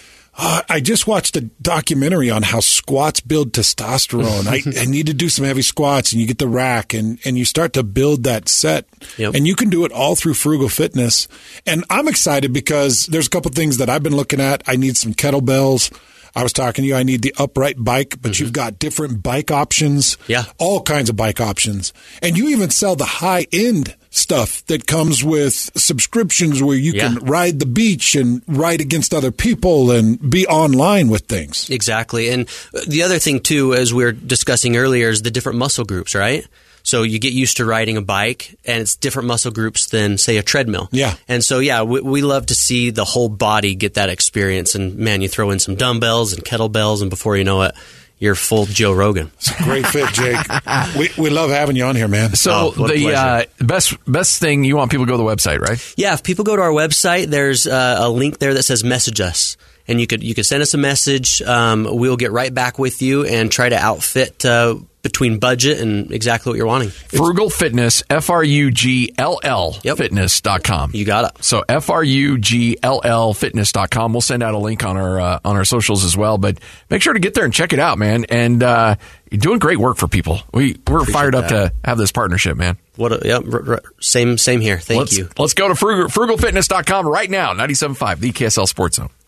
[SPEAKER 11] uh, I just watched a documentary on how squats build testosterone. I, I need to do some heavy squats, and you get the rack, and, and you start to build that set.
[SPEAKER 13] Yep. And
[SPEAKER 11] you can do it all through Frugal Fitness. And I'm excited because there's a couple things that I've been looking at. I need some kettlebells. I was talking to you, I need the upright bike, but mm-hmm. you've got different bike options,
[SPEAKER 13] yeah,
[SPEAKER 11] all kinds of bike options. And you even sell the high-end stuff that comes with subscriptions where you yeah. can ride the beach and ride against other people and be online with things.
[SPEAKER 13] Exactly. And the other thing, too, as we were discussing earlier, is the different muscle groups, right? So you get used to riding a bike, and it's different muscle groups than, say, a treadmill.
[SPEAKER 11] Yeah.
[SPEAKER 13] And so, yeah, we, we love to see the whole body get that experience. And, man, you throw in some dumbbells and kettlebells, and before you know it, you're full Joe Rogan.
[SPEAKER 11] It's a great fit, Jake. we we love having you on here, man.
[SPEAKER 10] So
[SPEAKER 13] oh,
[SPEAKER 10] the uh, best best thing, you want people to go to the website, right?
[SPEAKER 13] Yeah, if people go to our website, there's uh, a link there that says message us. And you could you could send us a message. Um, we'll get right back with you and try to outfit uh, between budget and exactly what you're wanting.
[SPEAKER 10] Frugal Fitness, F R U G L L
[SPEAKER 13] yep.
[SPEAKER 10] fitness dot com.
[SPEAKER 13] You got it.
[SPEAKER 10] So F R U G L L fitness dot com. We'll send out a link on our uh, on our socials as well. But make sure to get there and check it out, man. And uh, you're doing great work for people. We we're Appreciate fired up that. to have this partnership, man.
[SPEAKER 13] What? A, yep. R- r- same same here. Thank
[SPEAKER 10] let's,
[SPEAKER 13] you.
[SPEAKER 10] Let's go to frugal, frugal fitness dot com right now. ninety-seven point five, the K S L Sports Zone.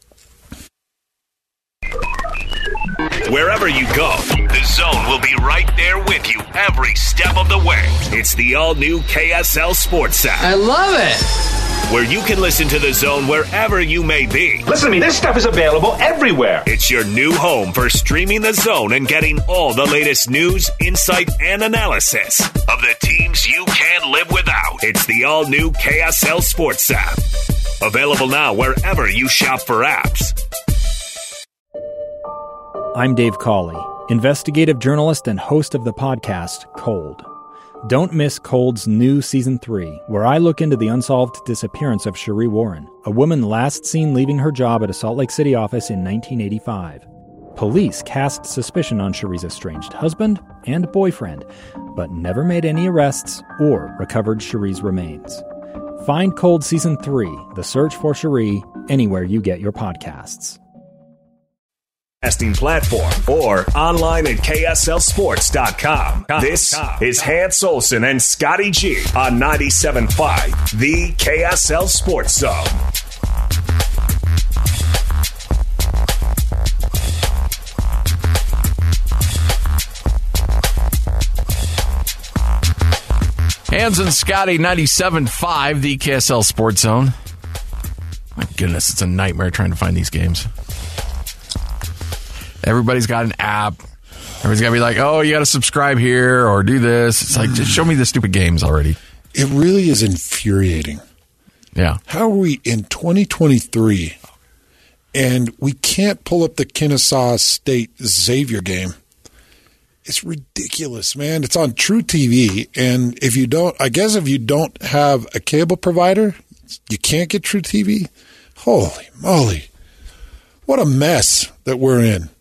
[SPEAKER 8] Wherever you go, the Zone will be right there with you every step of the way. It's the all-new K S L Sports app.
[SPEAKER 14] I love it.
[SPEAKER 8] Where you can listen to the Zone wherever you may be.
[SPEAKER 7] Listen to me, this stuff is available everywhere.
[SPEAKER 8] It's your new home for streaming the Zone and getting all the latest news, insight, and analysis of the teams you can't live without. It's the all-new K S L Sports app. Available now wherever you shop for apps.
[SPEAKER 15] I'm Dave Cawley, investigative journalist and host of the podcast Cold. Don't miss Cold's new Season three, where I look into the unsolved disappearance of Cherie Warren, a woman last seen leaving her job at a Salt Lake City office in nineteen eighty-five. Police cast suspicion on Cherie's estranged husband and boyfriend, but never made any arrests or recovered Cherie's remains. Find Cold Season three, The Search for Cherie, anywhere you get your podcasts.
[SPEAKER 8] Casting platform or online at K S L sports dot com. This is Hans Olsen and Scotty G on ninety-seven point five, the K S L Sports Zone.
[SPEAKER 10] Hans and Scotty, ninety-seven point five, the K S L Sports Zone. My goodness, it's a nightmare trying to find these games. Everybody's got an app. Everybody's got to be like, oh, you got to subscribe here or do this. It's like, just show me the stupid games already.
[SPEAKER 11] It really is infuriating.
[SPEAKER 10] Yeah.
[SPEAKER 11] How are we in twenty twenty-three and we can't pull up the Kennesaw State Xavier game? It's ridiculous, man. It's on True T V, and if you don't, I guess if you don't have a cable provider, you can't get True T V. Holy moly. What a mess that we're in.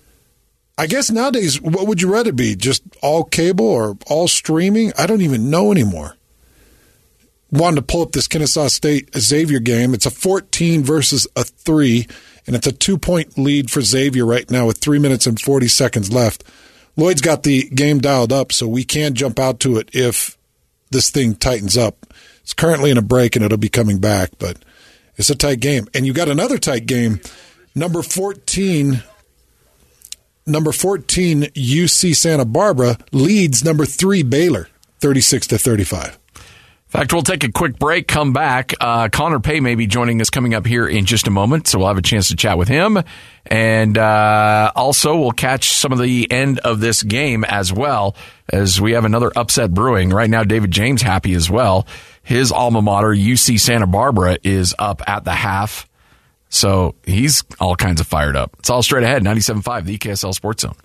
[SPEAKER 11] I guess nowadays, what would you rather be? Just all cable or all streaming? I don't even know anymore. Wanted to pull up this Kennesaw State Xavier game. It's a fourteen versus a three, and it's a two-point lead for Xavier right now with three minutes and forty seconds left. Lloyd's got the game dialed up, so we can jump out to it if this thing tightens up. It's currently in a break, and it'll be coming back, but it's a tight game. And you got another tight game. Number fourteen, number fourteen, U C Santa Barbara leads number three Baylor, thirty-six to thirty-five.
[SPEAKER 10] In fact, we'll take a quick break, come back. Uh, Connor Pay may be joining us coming up here in just a moment, so we'll have a chance to chat with him. And uh, also, we'll catch some of the end of this game as well, as we have another upset brewing. Right now, David James happy as well. His alma mater, U C Santa Barbara, is up at the half, so he's all kinds of fired up. It's all straight ahead, ninety-seven point five, the K S L Sports Zone.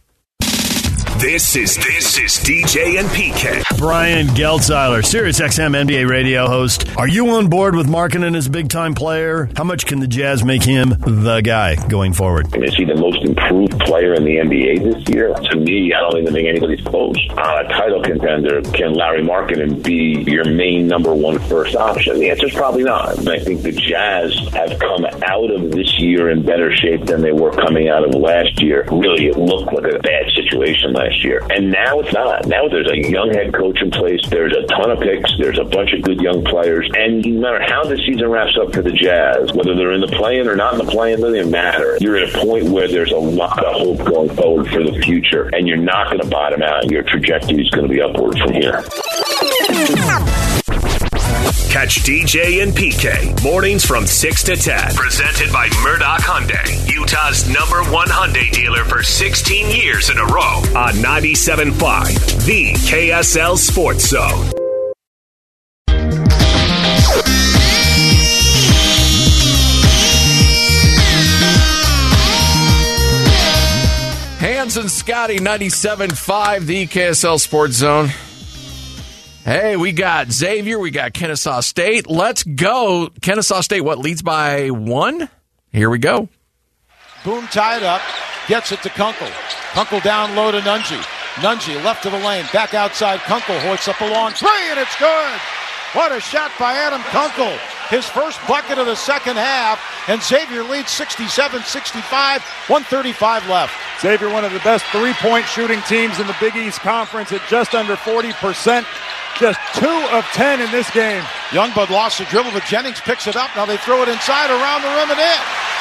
[SPEAKER 8] This is this is D J and P K.
[SPEAKER 16] Brian Geltzeiler, SiriusXM N B A radio host. Are you on board with Markkanen as a big-time player? How much can the Jazz make him the guy going forward?
[SPEAKER 17] Is he the most improved player in the N B A this year? To me, I don't even think anybody's close. On a title contender, can Larry Markkanen be your main number one first option? The answer is probably not. And I think the Jazz have come out of this year in better shape than they were coming out of last year. Really, it looked like a bad situation last year. And now it's not. Now there's a young head coach in place. There's a ton of picks. There's a bunch of good young players. And no matter how the season wraps up for the Jazz, whether they're in the play-in or not in the play-in, doesn't even matter. You're at a point where there's a lot of hope going forward for the future. And you're not going to bottom out. Your trajectory is going to be upward from here.
[SPEAKER 8] Catch D J and P K mornings from six to ten. Presented by Murdoch Hyundai, Utah's number one Hyundai dealer for sixteen years in a row. On ninety-seven point five, the K S L Sports Zone.
[SPEAKER 10] Hans and Scotty, ninety-seven point five, the K S L Sports Zone. Hey, we got Xavier, we got Kennesaw State. Let's go. Kennesaw State, what, leads by one? Here we go.
[SPEAKER 18] Boone tied up, gets it to Kunkel. Kunkel down low to Nungy. Nungy left of the lane, back outside. Kunkel hoists up a long three, and it's good. What a shot by Adam Kunkel. His first bucket of the second half, and Xavier leads sixty-seven sixty-five, one thirty-five left.
[SPEAKER 19] Xavier, one of the best three-point shooting teams in the Big East Conference at just under forty percent. Just two of ten in this game.
[SPEAKER 18] Youngblood lost the dribble, but Jennings picks it up. Now they throw it inside, around the rim, and in.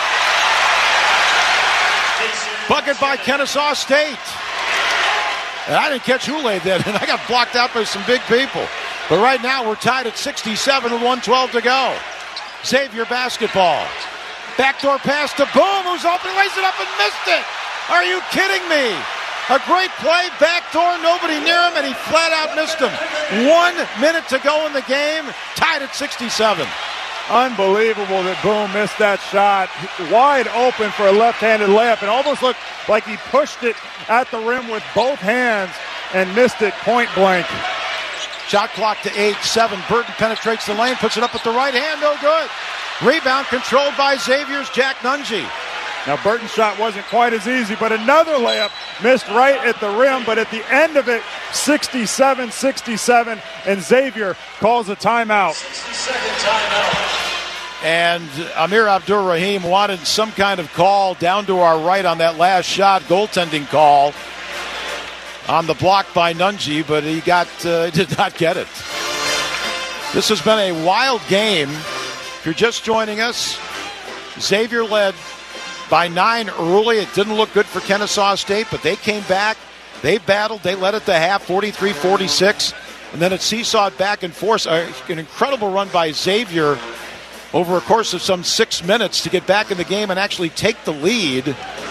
[SPEAKER 18] Bucket by Kennesaw State. And I didn't catch who laid that, and I got blocked out by some big people. But right now we're tied at sixty-seven with one twelve to go. Xavier basketball. Backdoor pass to Boom, who's open, lays it up and missed it. Are you kidding me? A great play, backdoor, nobody near him, and he flat out missed him. One minute to go in the game, tied at sixty-seven.
[SPEAKER 19] Unbelievable that Boone missed that shot. Wide open for a left-handed layup. It almost looked like he pushed it at the rim with both hands and missed it point blank.
[SPEAKER 18] Shot clock to eight, seven. Burton penetrates the lane, puts it up with the right hand, no good. Rebound controlled by Xavier's Jack Nunge.
[SPEAKER 19] Now, Burton's shot wasn't quite as easy, but another layup missed right at the rim. But at the end of it, sixty-seven sixty-seven, and Xavier calls a timeout.
[SPEAKER 18] sixty-second timeout. And Amir Abdur-Rahim wanted some kind of call down to our right on that last shot, goaltending call on the block by Nunge, but he got uh, did not get it. This has been a wild game. If you're just joining us, Xavier led by nine early. It didn't look good for Kennesaw State, but they came back. They battled. They led at the half, forty-three forty-six. And then it seesawed back and forth. Uh, an incredible run by Xavier over a course of some six minutes to get back in the game and actually take the lead.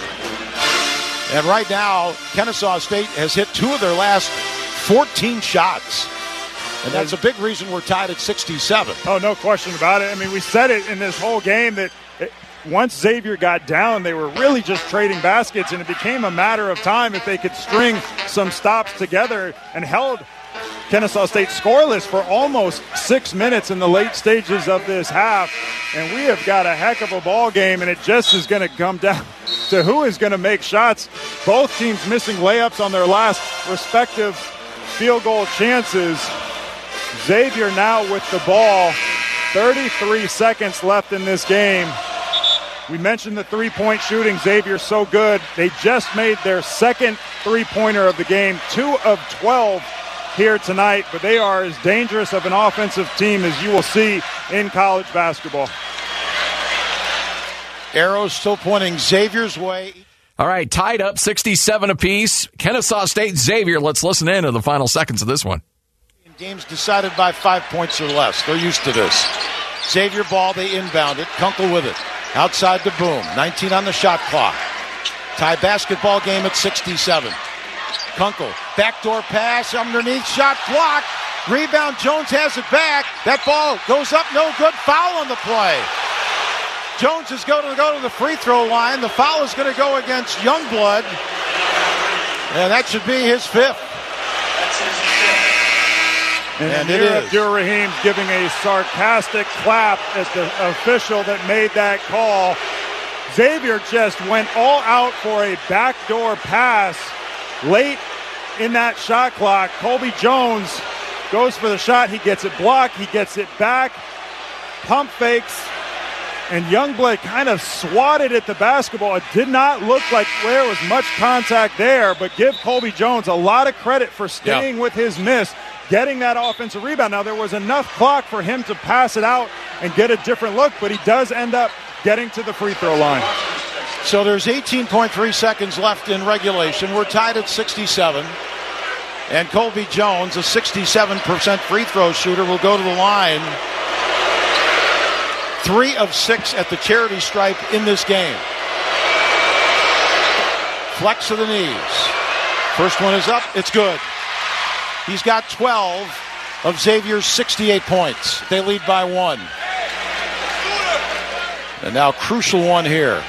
[SPEAKER 18] And right now, Kennesaw State has hit two of their last fourteen shots. And that's a big reason we're tied at sixty-seven.
[SPEAKER 19] Oh, no question about it. I mean, we said it in this whole game that it, once Xavier got down, they were really just trading baskets, and it became a matter of time if they could string some stops together, and held Kennesaw State scoreless for almost six minutes in the late stages of this half. And we have got a heck of a ball game, and it just is going to come down to who is going to make shots. Both teams missing layups on their last respective field goal chances. Xavier now with the ball. thirty-three seconds left in this game. We mentioned the three-point shooting. Xavier's so good. They just made their second three-pointer of the game, two of twelve here tonight, but they are as dangerous of an offensive team as you will see in college basketball.
[SPEAKER 18] Arrows still pointing Xavier's way.
[SPEAKER 10] All right, tied up sixty-seven apiece. Kennesaw State, Xavier. Let's listen in to the final seconds of this one.
[SPEAKER 18] Games decided by five points or less. They're used to this. Xavier ball, they inbound it. Kunkel with it. Outside to Boom. nineteen on the shot clock. Tie basketball game at sixty-seven. Kunkel, backdoor pass underneath, shot blocked. Rebound, Jones has it back. That ball goes up, no good. Foul on the play. Jones is going to go to the free throw line. The foul is going to go against Youngblood. And that should be his fifth.
[SPEAKER 19] And, and Amir Abdur-Rahim giving a sarcastic clap at the official that made that call. Xavier just went all out for a backdoor pass late in that shot clock. Colby Jones goes for the shot. He gets it blocked. He gets it back. Pump fakes. And Youngblood kind of swatted at the basketball. It did not look like there was much contact there, but give Colby Jones a lot of credit for staying yep. with his miss, getting that offensive rebound. Now, there was enough clock for him to pass it out and get a different look, but he does end up getting to the free throw line.
[SPEAKER 18] So there's eighteen point three seconds left in regulation. We're tied at sixty-seven. And Colby Jones, a sixty-seven percent free throw shooter, will go to the line. Three of six at the charity stripe in this game. Flex of the knees. First one is up. It's good. He's got twelve of Xavier's sixty-eight points. They lead by one. And now crucial one here.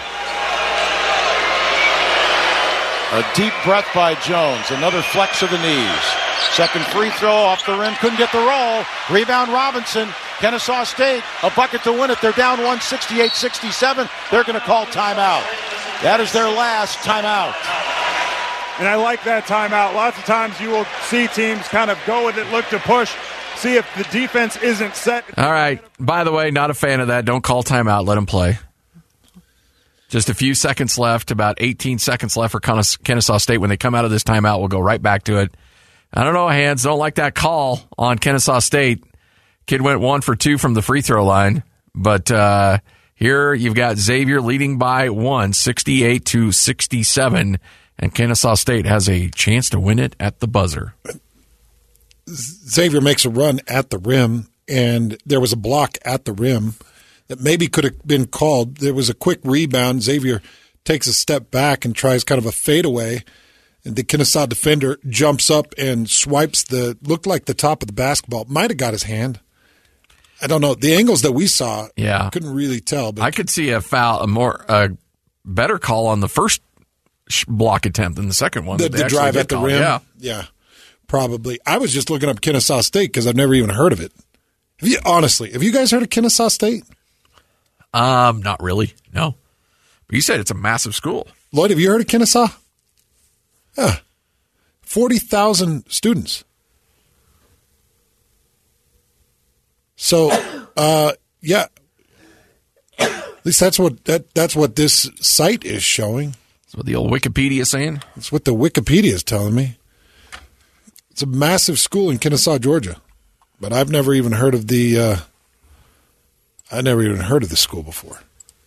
[SPEAKER 18] A deep breath by Jones. Another flex of the knees. Second free throw off the rim. Couldn't get the roll. Rebound Robinson. Kennesaw State, a bucket to win it. They're down one, sixty-eight sixty-seven. They're going to call timeout. That is their last timeout.
[SPEAKER 19] And I like that timeout. Lots of times you will see teams kind of go with it, look to push, see if the defense isn't set.
[SPEAKER 10] All right. By the way, not a fan of that. Don't call timeout. Let them play. Just a few seconds left, about eighteen seconds left for Kennesaw State. When they come out of this timeout, we'll go right back to it. I don't know, Hands. Don't like that call on Kennesaw State. Kid went one for two from the free throw line. But uh, here you've got Xavier leading by one, sixty-eight to sixty-seven. And Kennesaw State has a chance to win it at the buzzer.
[SPEAKER 11] Xavier makes a run at the rim, and there was a block at the rim that maybe could have been called. There was a quick rebound. Xavier takes a step back and tries kind of a fadeaway. And the Kennesaw defender jumps up and swipes the, looked like the top of the basketball. Might have got his hand. I don't know. The angles that we saw,
[SPEAKER 10] Yeah.
[SPEAKER 11] couldn't really tell. But
[SPEAKER 10] I could see a foul, a more a better call on the first sh- block attempt than the second one.
[SPEAKER 11] the,
[SPEAKER 10] that they
[SPEAKER 11] the
[SPEAKER 10] actually
[SPEAKER 11] drive
[SPEAKER 10] did
[SPEAKER 11] at the
[SPEAKER 10] call.
[SPEAKER 11] rim,
[SPEAKER 10] Yeah.
[SPEAKER 11] yeah, probably. I was just looking up Kennesaw State because I've never even heard of it. Have you, honestly, have you guys heard of Kennesaw State?
[SPEAKER 10] Um, not really. No. But you said it's a massive school.
[SPEAKER 11] Lloyd, have you heard of Kennesaw? Yeah, forty thousand students. So, uh, yeah, at least that's what that that's what this site is showing.
[SPEAKER 10] That's what the old Wikipedia is saying.
[SPEAKER 11] That's what the Wikipedia is telling me. It's a massive school in Kennesaw, Georgia, but I've never even heard of the. Uh, I never even heard of the school before.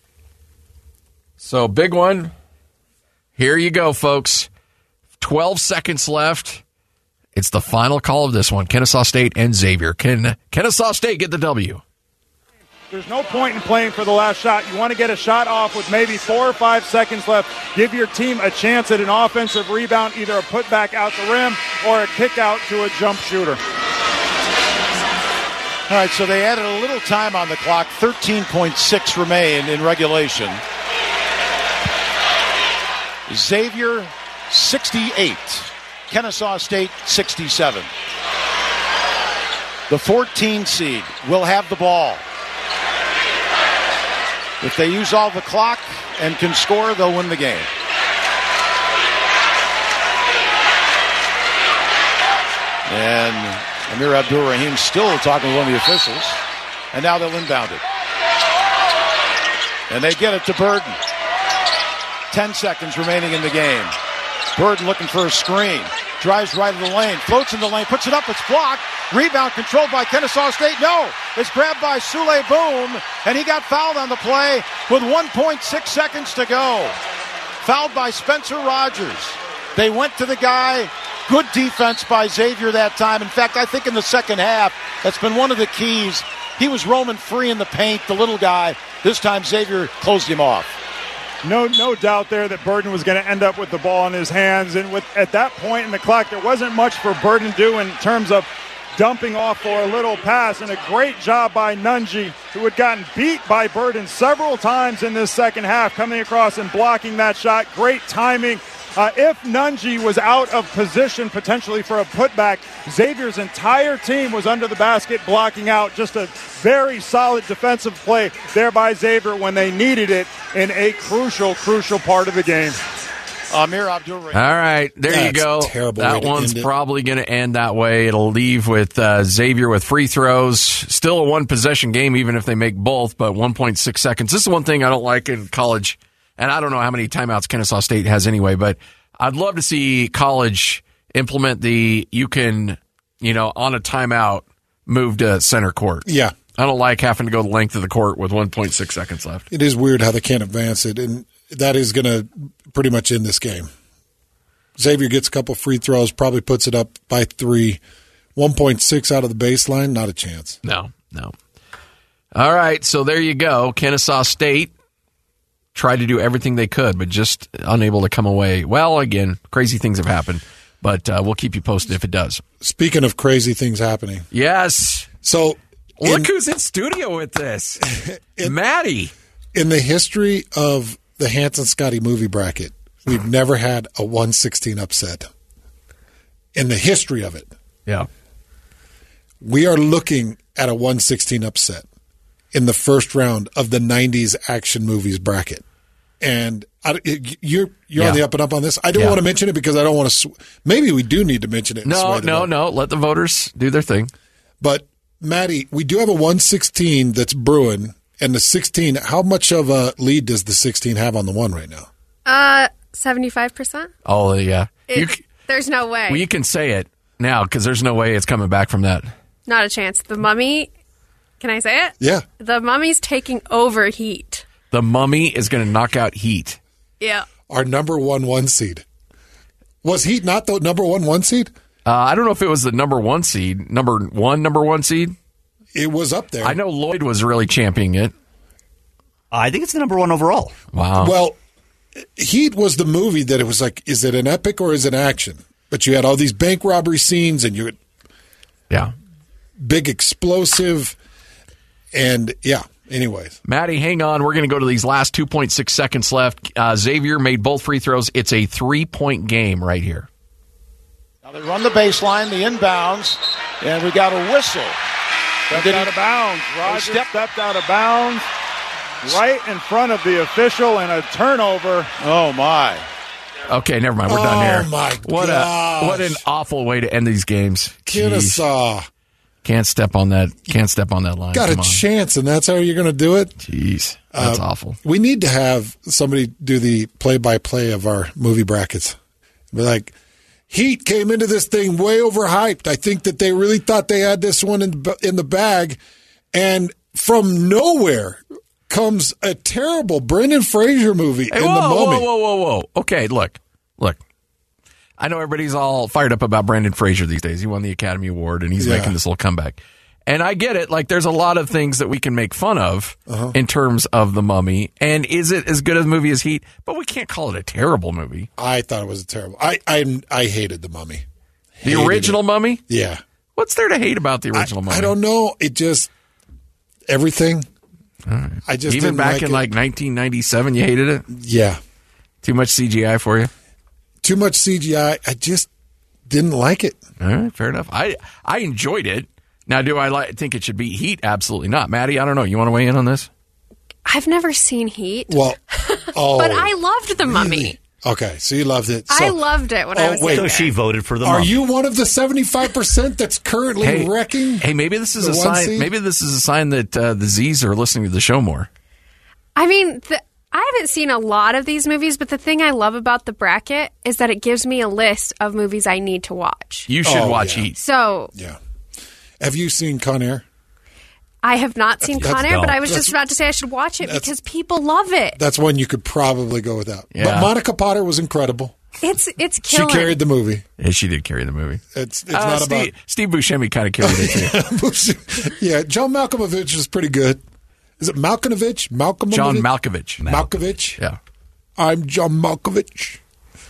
[SPEAKER 10] So, big one. Here you go, folks. twelve seconds left. It's the final call of this one. Kennesaw State and Xavier. Can Kennesaw State get the W?
[SPEAKER 19] There's no point in playing for the last shot. You want to get a shot off with maybe four or five seconds left. Give your team a chance at an offensive rebound, either a putback out the rim or a kick out to a jump shooter.
[SPEAKER 18] All right, so they added a little time on the clock. thirteen point six remain in regulation. Xavier, sixty-eight. Kennesaw State, sixty-seven. The fourteen seed will have the ball. If they use all the clock and can score, they'll win the game. And Amir Abdur-Rahim still talking with one of the officials. And now they'll inbound it. And they get it to Burden. Ten seconds remaining in the game. Burden looking for a screen. Drives right in the lane. Floats in the lane. Puts it up. It's blocked. Rebound controlled by Kennesaw State. No. It's grabbed by Sule Boom. And he got fouled on the play with one point six seconds to go. Fouled by Spencer Rogers. They went to the guy. Good defense by Xavier that time. In fact, I think in the second half, that's been one of the keys. He was roaming free in the paint, the little guy. This time Xavier closed him off.
[SPEAKER 19] No, no doubt there that Burden was going to end up with the ball in his hands. And with at that point in the clock, there wasn't much for Burden to do in terms of dumping off for a little pass. And a great job by Nunji, who had gotten beat by Burden several times in this second half, coming across and blocking that shot. Great timing. Uh, if Nunji was out of position potentially for a putback, Xavier's entire team was under the basket blocking out. Just a very solid defensive play there by Xavier when they needed it in a crucial, crucial part of the game.
[SPEAKER 18] Amir Abdur-Rahim.
[SPEAKER 10] All right, there
[SPEAKER 11] That's
[SPEAKER 10] you go.
[SPEAKER 11] Terrible
[SPEAKER 10] that
[SPEAKER 11] way to
[SPEAKER 10] one's
[SPEAKER 11] end it.
[SPEAKER 10] probably going to end that way. It'll leave with uh, Xavier with free throws. Still a one-possession game, even if they make both, but one point six seconds. This is one thing I don't like in college, and I don't know how many timeouts Kennesaw State has anyway, but I'd love to see college implement the you can, you know, on a timeout, move to center court.
[SPEAKER 11] Yeah.
[SPEAKER 10] I don't like having to go the length of the court with one point six seconds left.
[SPEAKER 11] It is weird how they can't advance it, and that is going to pretty much end this game. Xavier gets a couple free throws, probably puts it up by three. one point six out of the baseline, not a chance.
[SPEAKER 10] No, no. All right, so there you go. Kennesaw State tried to do everything they could, but just unable to come away. Well, again, crazy things have happened, but uh, we'll keep you posted if it does.
[SPEAKER 11] Speaking of crazy things happening.
[SPEAKER 10] Yes.
[SPEAKER 11] So
[SPEAKER 10] Look
[SPEAKER 11] in,
[SPEAKER 10] who's in studio with this. in, Maddie.
[SPEAKER 11] In the history of the Hanson Scotty movie bracket, we've never had a one sixteen upset. In the history of it.
[SPEAKER 10] Yeah.
[SPEAKER 11] We are looking at a one sixteen upset in the first round of the nineties action movies bracket. And I, you're you're
[SPEAKER 10] yeah.
[SPEAKER 11] on the up and up on this. I don't
[SPEAKER 10] yeah.
[SPEAKER 11] want to mention it because I don't want to. Sw- Maybe we do need to mention it. And
[SPEAKER 10] no,
[SPEAKER 11] sway the
[SPEAKER 10] no,
[SPEAKER 11] vote.
[SPEAKER 10] no. Let the voters do their thing.
[SPEAKER 11] But Maddie, we do have a one sixteen that's brewing, and the sixteen. How much of a lead does the sixteen have on the one right now?
[SPEAKER 20] Uh, seventy-five percent.
[SPEAKER 10] Oh yeah.
[SPEAKER 20] It,
[SPEAKER 10] you,
[SPEAKER 20] there's no way.
[SPEAKER 10] Well, you can say it now because there's no way it's coming back from that.
[SPEAKER 20] Not a chance. The Mummy. Can I say it?
[SPEAKER 11] Yeah.
[SPEAKER 20] The Mummy's taking over Heat.
[SPEAKER 10] The Mummy is going to knock out Heat.
[SPEAKER 20] Yeah.
[SPEAKER 11] Our number one one seed. Was Heat not the number one one seed?
[SPEAKER 10] Uh, I don't know if it was the number one seed. Number one, number one seed?
[SPEAKER 11] It was up there.
[SPEAKER 10] I know Lloyd was really championing it.
[SPEAKER 12] I think it's the number one overall.
[SPEAKER 10] Wow.
[SPEAKER 11] Well, Heat was the movie that it was like, is it an epic or is it action? But you had all these bank robbery scenes and you had
[SPEAKER 10] yeah.
[SPEAKER 11] big explosive. And, yeah, anyways.
[SPEAKER 10] Maddie, hang on. We're going to go to these last two point six seconds left. Uh, Xavier made both free throws. It's a three-point game right here.
[SPEAKER 18] Now they run the baseline, the inbounds, and we got a whistle.
[SPEAKER 19] Stepped out of bounds. Roger stepped, stepped out of bounds right in front of the official and a turnover.
[SPEAKER 18] Oh, my.
[SPEAKER 10] Okay, never mind. We're
[SPEAKER 11] oh
[SPEAKER 10] done here.
[SPEAKER 11] Oh, my
[SPEAKER 10] what
[SPEAKER 11] gosh.
[SPEAKER 10] a What an awful way to end these games.
[SPEAKER 11] Kennesaw.
[SPEAKER 10] Jeez. Can't step on that. Can't step on that line.
[SPEAKER 11] Got
[SPEAKER 10] Come
[SPEAKER 11] a
[SPEAKER 10] on.
[SPEAKER 11] chance, and that's how you're going to do it?
[SPEAKER 10] Jeez, that's
[SPEAKER 11] uh,
[SPEAKER 10] awful.
[SPEAKER 11] We need to have somebody do the play-by-play of our movie brackets. Be like, Heat came into this thing way overhyped. I think that they really thought they had this one in, in the bag, and from nowhere comes a terrible Brendan Fraser movie
[SPEAKER 10] Hey,
[SPEAKER 11] in
[SPEAKER 10] whoa,
[SPEAKER 11] The Mummy.
[SPEAKER 10] Whoa, whoa, whoa, whoa. Okay, look, look. I know everybody's all fired up about Brendan Fraser these days. He won the Academy Award, and he's
[SPEAKER 11] Yeah.
[SPEAKER 10] making this little comeback. And I get it. Like, there's a lot of things that we can make fun of
[SPEAKER 11] Uh-huh.
[SPEAKER 10] in terms of The Mummy. And is it as good a movie as Heat? But we can't call it a terrible movie.
[SPEAKER 11] I thought it was a terrible. I I, I hated The Mummy.
[SPEAKER 10] The
[SPEAKER 11] Hated
[SPEAKER 10] original
[SPEAKER 11] it.
[SPEAKER 10] Mummy?
[SPEAKER 11] Yeah.
[SPEAKER 10] What's there to hate about the original
[SPEAKER 11] I,
[SPEAKER 10] Mummy?
[SPEAKER 11] I don't know. It just everything.
[SPEAKER 10] Right.
[SPEAKER 11] I just
[SPEAKER 10] even
[SPEAKER 11] didn't
[SPEAKER 10] back
[SPEAKER 11] like
[SPEAKER 10] in
[SPEAKER 11] it.
[SPEAKER 10] like nineteen ninety-seven, you hated it.
[SPEAKER 11] Yeah.
[SPEAKER 10] Too much C G I for you.
[SPEAKER 11] Too much C G I. I just didn't like it.
[SPEAKER 10] All right, fair enough. I I enjoyed it. Now, do I like, think it should beat Heat? Absolutely not. Maddie, I don't know. You want to weigh in on this?
[SPEAKER 20] I've never seen Heat.
[SPEAKER 11] Well, oh,
[SPEAKER 20] but I loved The Mummy.
[SPEAKER 11] really? Okay, so you loved it. So,
[SPEAKER 20] I loved it when
[SPEAKER 11] oh,
[SPEAKER 20] I was
[SPEAKER 11] wait.
[SPEAKER 20] younger.
[SPEAKER 12] So she voted for the
[SPEAKER 11] Are
[SPEAKER 12] Mummy.
[SPEAKER 11] you one of the seventy-five percent that's currently
[SPEAKER 10] Hey,
[SPEAKER 11] wrecking?
[SPEAKER 10] Hey, maybe this is
[SPEAKER 11] the
[SPEAKER 10] a
[SPEAKER 11] one
[SPEAKER 10] sign.
[SPEAKER 11] seed?
[SPEAKER 10] Maybe this is a sign that uh, the Z's are listening to the show more.
[SPEAKER 20] I mean, the, I haven't seen a lot of these movies, but the thing I love about the bracket is that it gives me a list of movies I need to watch.
[SPEAKER 10] You should
[SPEAKER 11] Oh,
[SPEAKER 10] watch
[SPEAKER 11] yeah.
[SPEAKER 10] Heat.
[SPEAKER 20] So
[SPEAKER 11] Yeah. Have you seen Con Air?
[SPEAKER 20] I have not seen
[SPEAKER 11] That's-
[SPEAKER 20] Con Air, but
[SPEAKER 12] no.
[SPEAKER 20] I was just about to say I should watch it because people love it.
[SPEAKER 11] That's one you could probably go without.
[SPEAKER 10] Yeah.
[SPEAKER 11] But Monica Potter was incredible.
[SPEAKER 20] It's it's
[SPEAKER 11] She
[SPEAKER 20] killing.
[SPEAKER 11] carried the movie.
[SPEAKER 10] Yeah, she did carry the movie.
[SPEAKER 11] It's it's
[SPEAKER 10] Uh,
[SPEAKER 11] not
[SPEAKER 10] Steve, Steve Buscemi kind of carried it too.
[SPEAKER 11] about. Yeah, John Malkovich is pretty good. Is it Malkovich? Malcolm?
[SPEAKER 10] John Malkovich.
[SPEAKER 11] Malkovich.
[SPEAKER 10] Yeah.
[SPEAKER 11] I'm John Malkovich.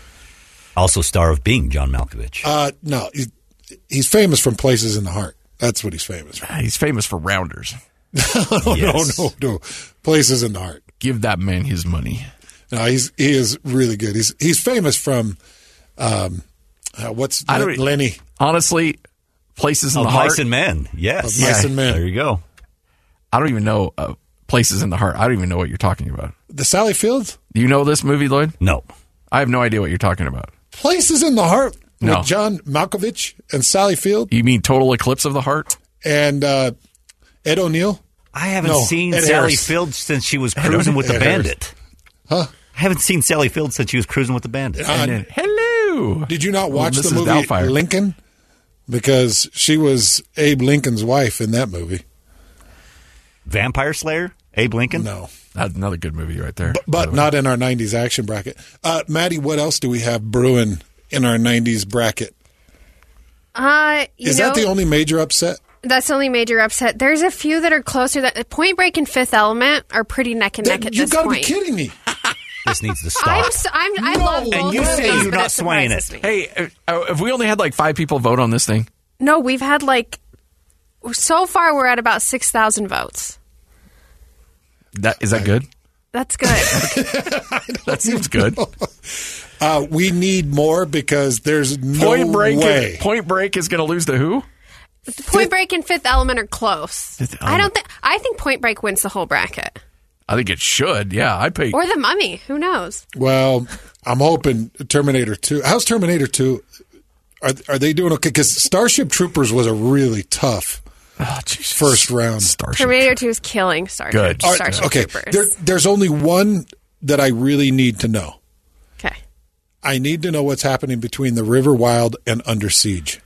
[SPEAKER 12] Also star of Being, John Malkovich.
[SPEAKER 11] Uh, no, he's, he's famous from Places in the Heart. That's what he's famous for.
[SPEAKER 10] He's famous for Rounders.
[SPEAKER 11] no,
[SPEAKER 12] Yes.
[SPEAKER 11] no, no, no. Places in the Heart.
[SPEAKER 10] Give that man his money.
[SPEAKER 11] No, he's he is really good. He's he's famous from um, uh, what's
[SPEAKER 10] I don't-
[SPEAKER 11] Lenny
[SPEAKER 10] Honestly, Places in
[SPEAKER 12] Of
[SPEAKER 10] the Heart.
[SPEAKER 12] Mice and Men. Yes.
[SPEAKER 11] of Mice and Men.
[SPEAKER 12] There you go.
[SPEAKER 10] I don't even know uh, Places in the Heart. I don't even know what you're talking about.
[SPEAKER 11] The Sally Fields.
[SPEAKER 10] Do you know this movie, Lloyd?
[SPEAKER 12] No.
[SPEAKER 10] I have no idea what you're talking about.
[SPEAKER 11] Places in the Heart
[SPEAKER 10] No.
[SPEAKER 11] with John Malkovich and Sally Field
[SPEAKER 10] You mean Total Eclipse of the Heart?
[SPEAKER 11] and uh, Ed O'Neill.
[SPEAKER 12] I haven't
[SPEAKER 11] No,
[SPEAKER 12] seen
[SPEAKER 11] Ed
[SPEAKER 12] Sally
[SPEAKER 11] Harris.
[SPEAKER 12] Field since she was cruising with the
[SPEAKER 11] Ed Harris.
[SPEAKER 12] bandit.
[SPEAKER 11] Huh?
[SPEAKER 12] I haven't seen Sally Field since she was cruising with the bandit.
[SPEAKER 11] Uh,
[SPEAKER 10] And then, hello.
[SPEAKER 11] Did you not watch the
[SPEAKER 10] Missus
[SPEAKER 11] movie
[SPEAKER 10] Doubtfire.
[SPEAKER 11] Lincoln? Because she was Abe Lincoln's wife in that movie.
[SPEAKER 12] Vampire Slayer? Abe Lincoln?
[SPEAKER 11] No.
[SPEAKER 10] That's another good movie right there.
[SPEAKER 11] But not in our nineties action bracket. Uh, Maddie, what else do we have brewing in our nineties bracket?
[SPEAKER 20] Uh, you
[SPEAKER 11] Is
[SPEAKER 20] know,
[SPEAKER 11] that the only major upset?
[SPEAKER 20] That's the only major upset. There's a few that are closer. That Point Break and Fifth Element are pretty neck and neck at
[SPEAKER 11] you
[SPEAKER 20] this
[SPEAKER 11] gotta
[SPEAKER 20] point.
[SPEAKER 11] be kidding me.
[SPEAKER 12] This needs to
[SPEAKER 20] I'm,
[SPEAKER 12] stop.
[SPEAKER 20] s- I'm, I love both
[SPEAKER 12] And you
[SPEAKER 20] of
[SPEAKER 12] say
[SPEAKER 20] these,
[SPEAKER 12] you're
[SPEAKER 20] but
[SPEAKER 12] not swaying
[SPEAKER 20] surprises
[SPEAKER 12] it.
[SPEAKER 20] me.
[SPEAKER 10] Hey, uh, have we only had like five people vote on this thing?
[SPEAKER 20] No, we've had like so far we're at about six thousand votes.
[SPEAKER 10] That is that good?
[SPEAKER 20] That's good.
[SPEAKER 10] That seems good.
[SPEAKER 11] Uh, we need more because there's no
[SPEAKER 10] Point Break.
[SPEAKER 11] way.
[SPEAKER 10] Point Break is going to lose to who?
[SPEAKER 20] Point Break and Fifth Element are close.
[SPEAKER 10] Fifth
[SPEAKER 20] I don't
[SPEAKER 10] Element.
[SPEAKER 20] think. I think Point Break wins the whole bracket,
[SPEAKER 10] I think it should. Yeah, I'd pay.
[SPEAKER 20] or The Mummy. Who knows?
[SPEAKER 11] Well, I'm hoping Terminator two. How's Terminator two? Are are they doing okay? Because Starship Troopers was a really tough
[SPEAKER 10] Oh, Jesus.
[SPEAKER 11] first round.
[SPEAKER 10] Starship.
[SPEAKER 20] Terminator Two is killing Star
[SPEAKER 10] Good.
[SPEAKER 11] All right,
[SPEAKER 20] Starship
[SPEAKER 11] okay,
[SPEAKER 20] Troopers.
[SPEAKER 11] there, there's only one that I really need to know.
[SPEAKER 20] Okay.
[SPEAKER 11] I need to know what's happening between the River Wild and Under Siege.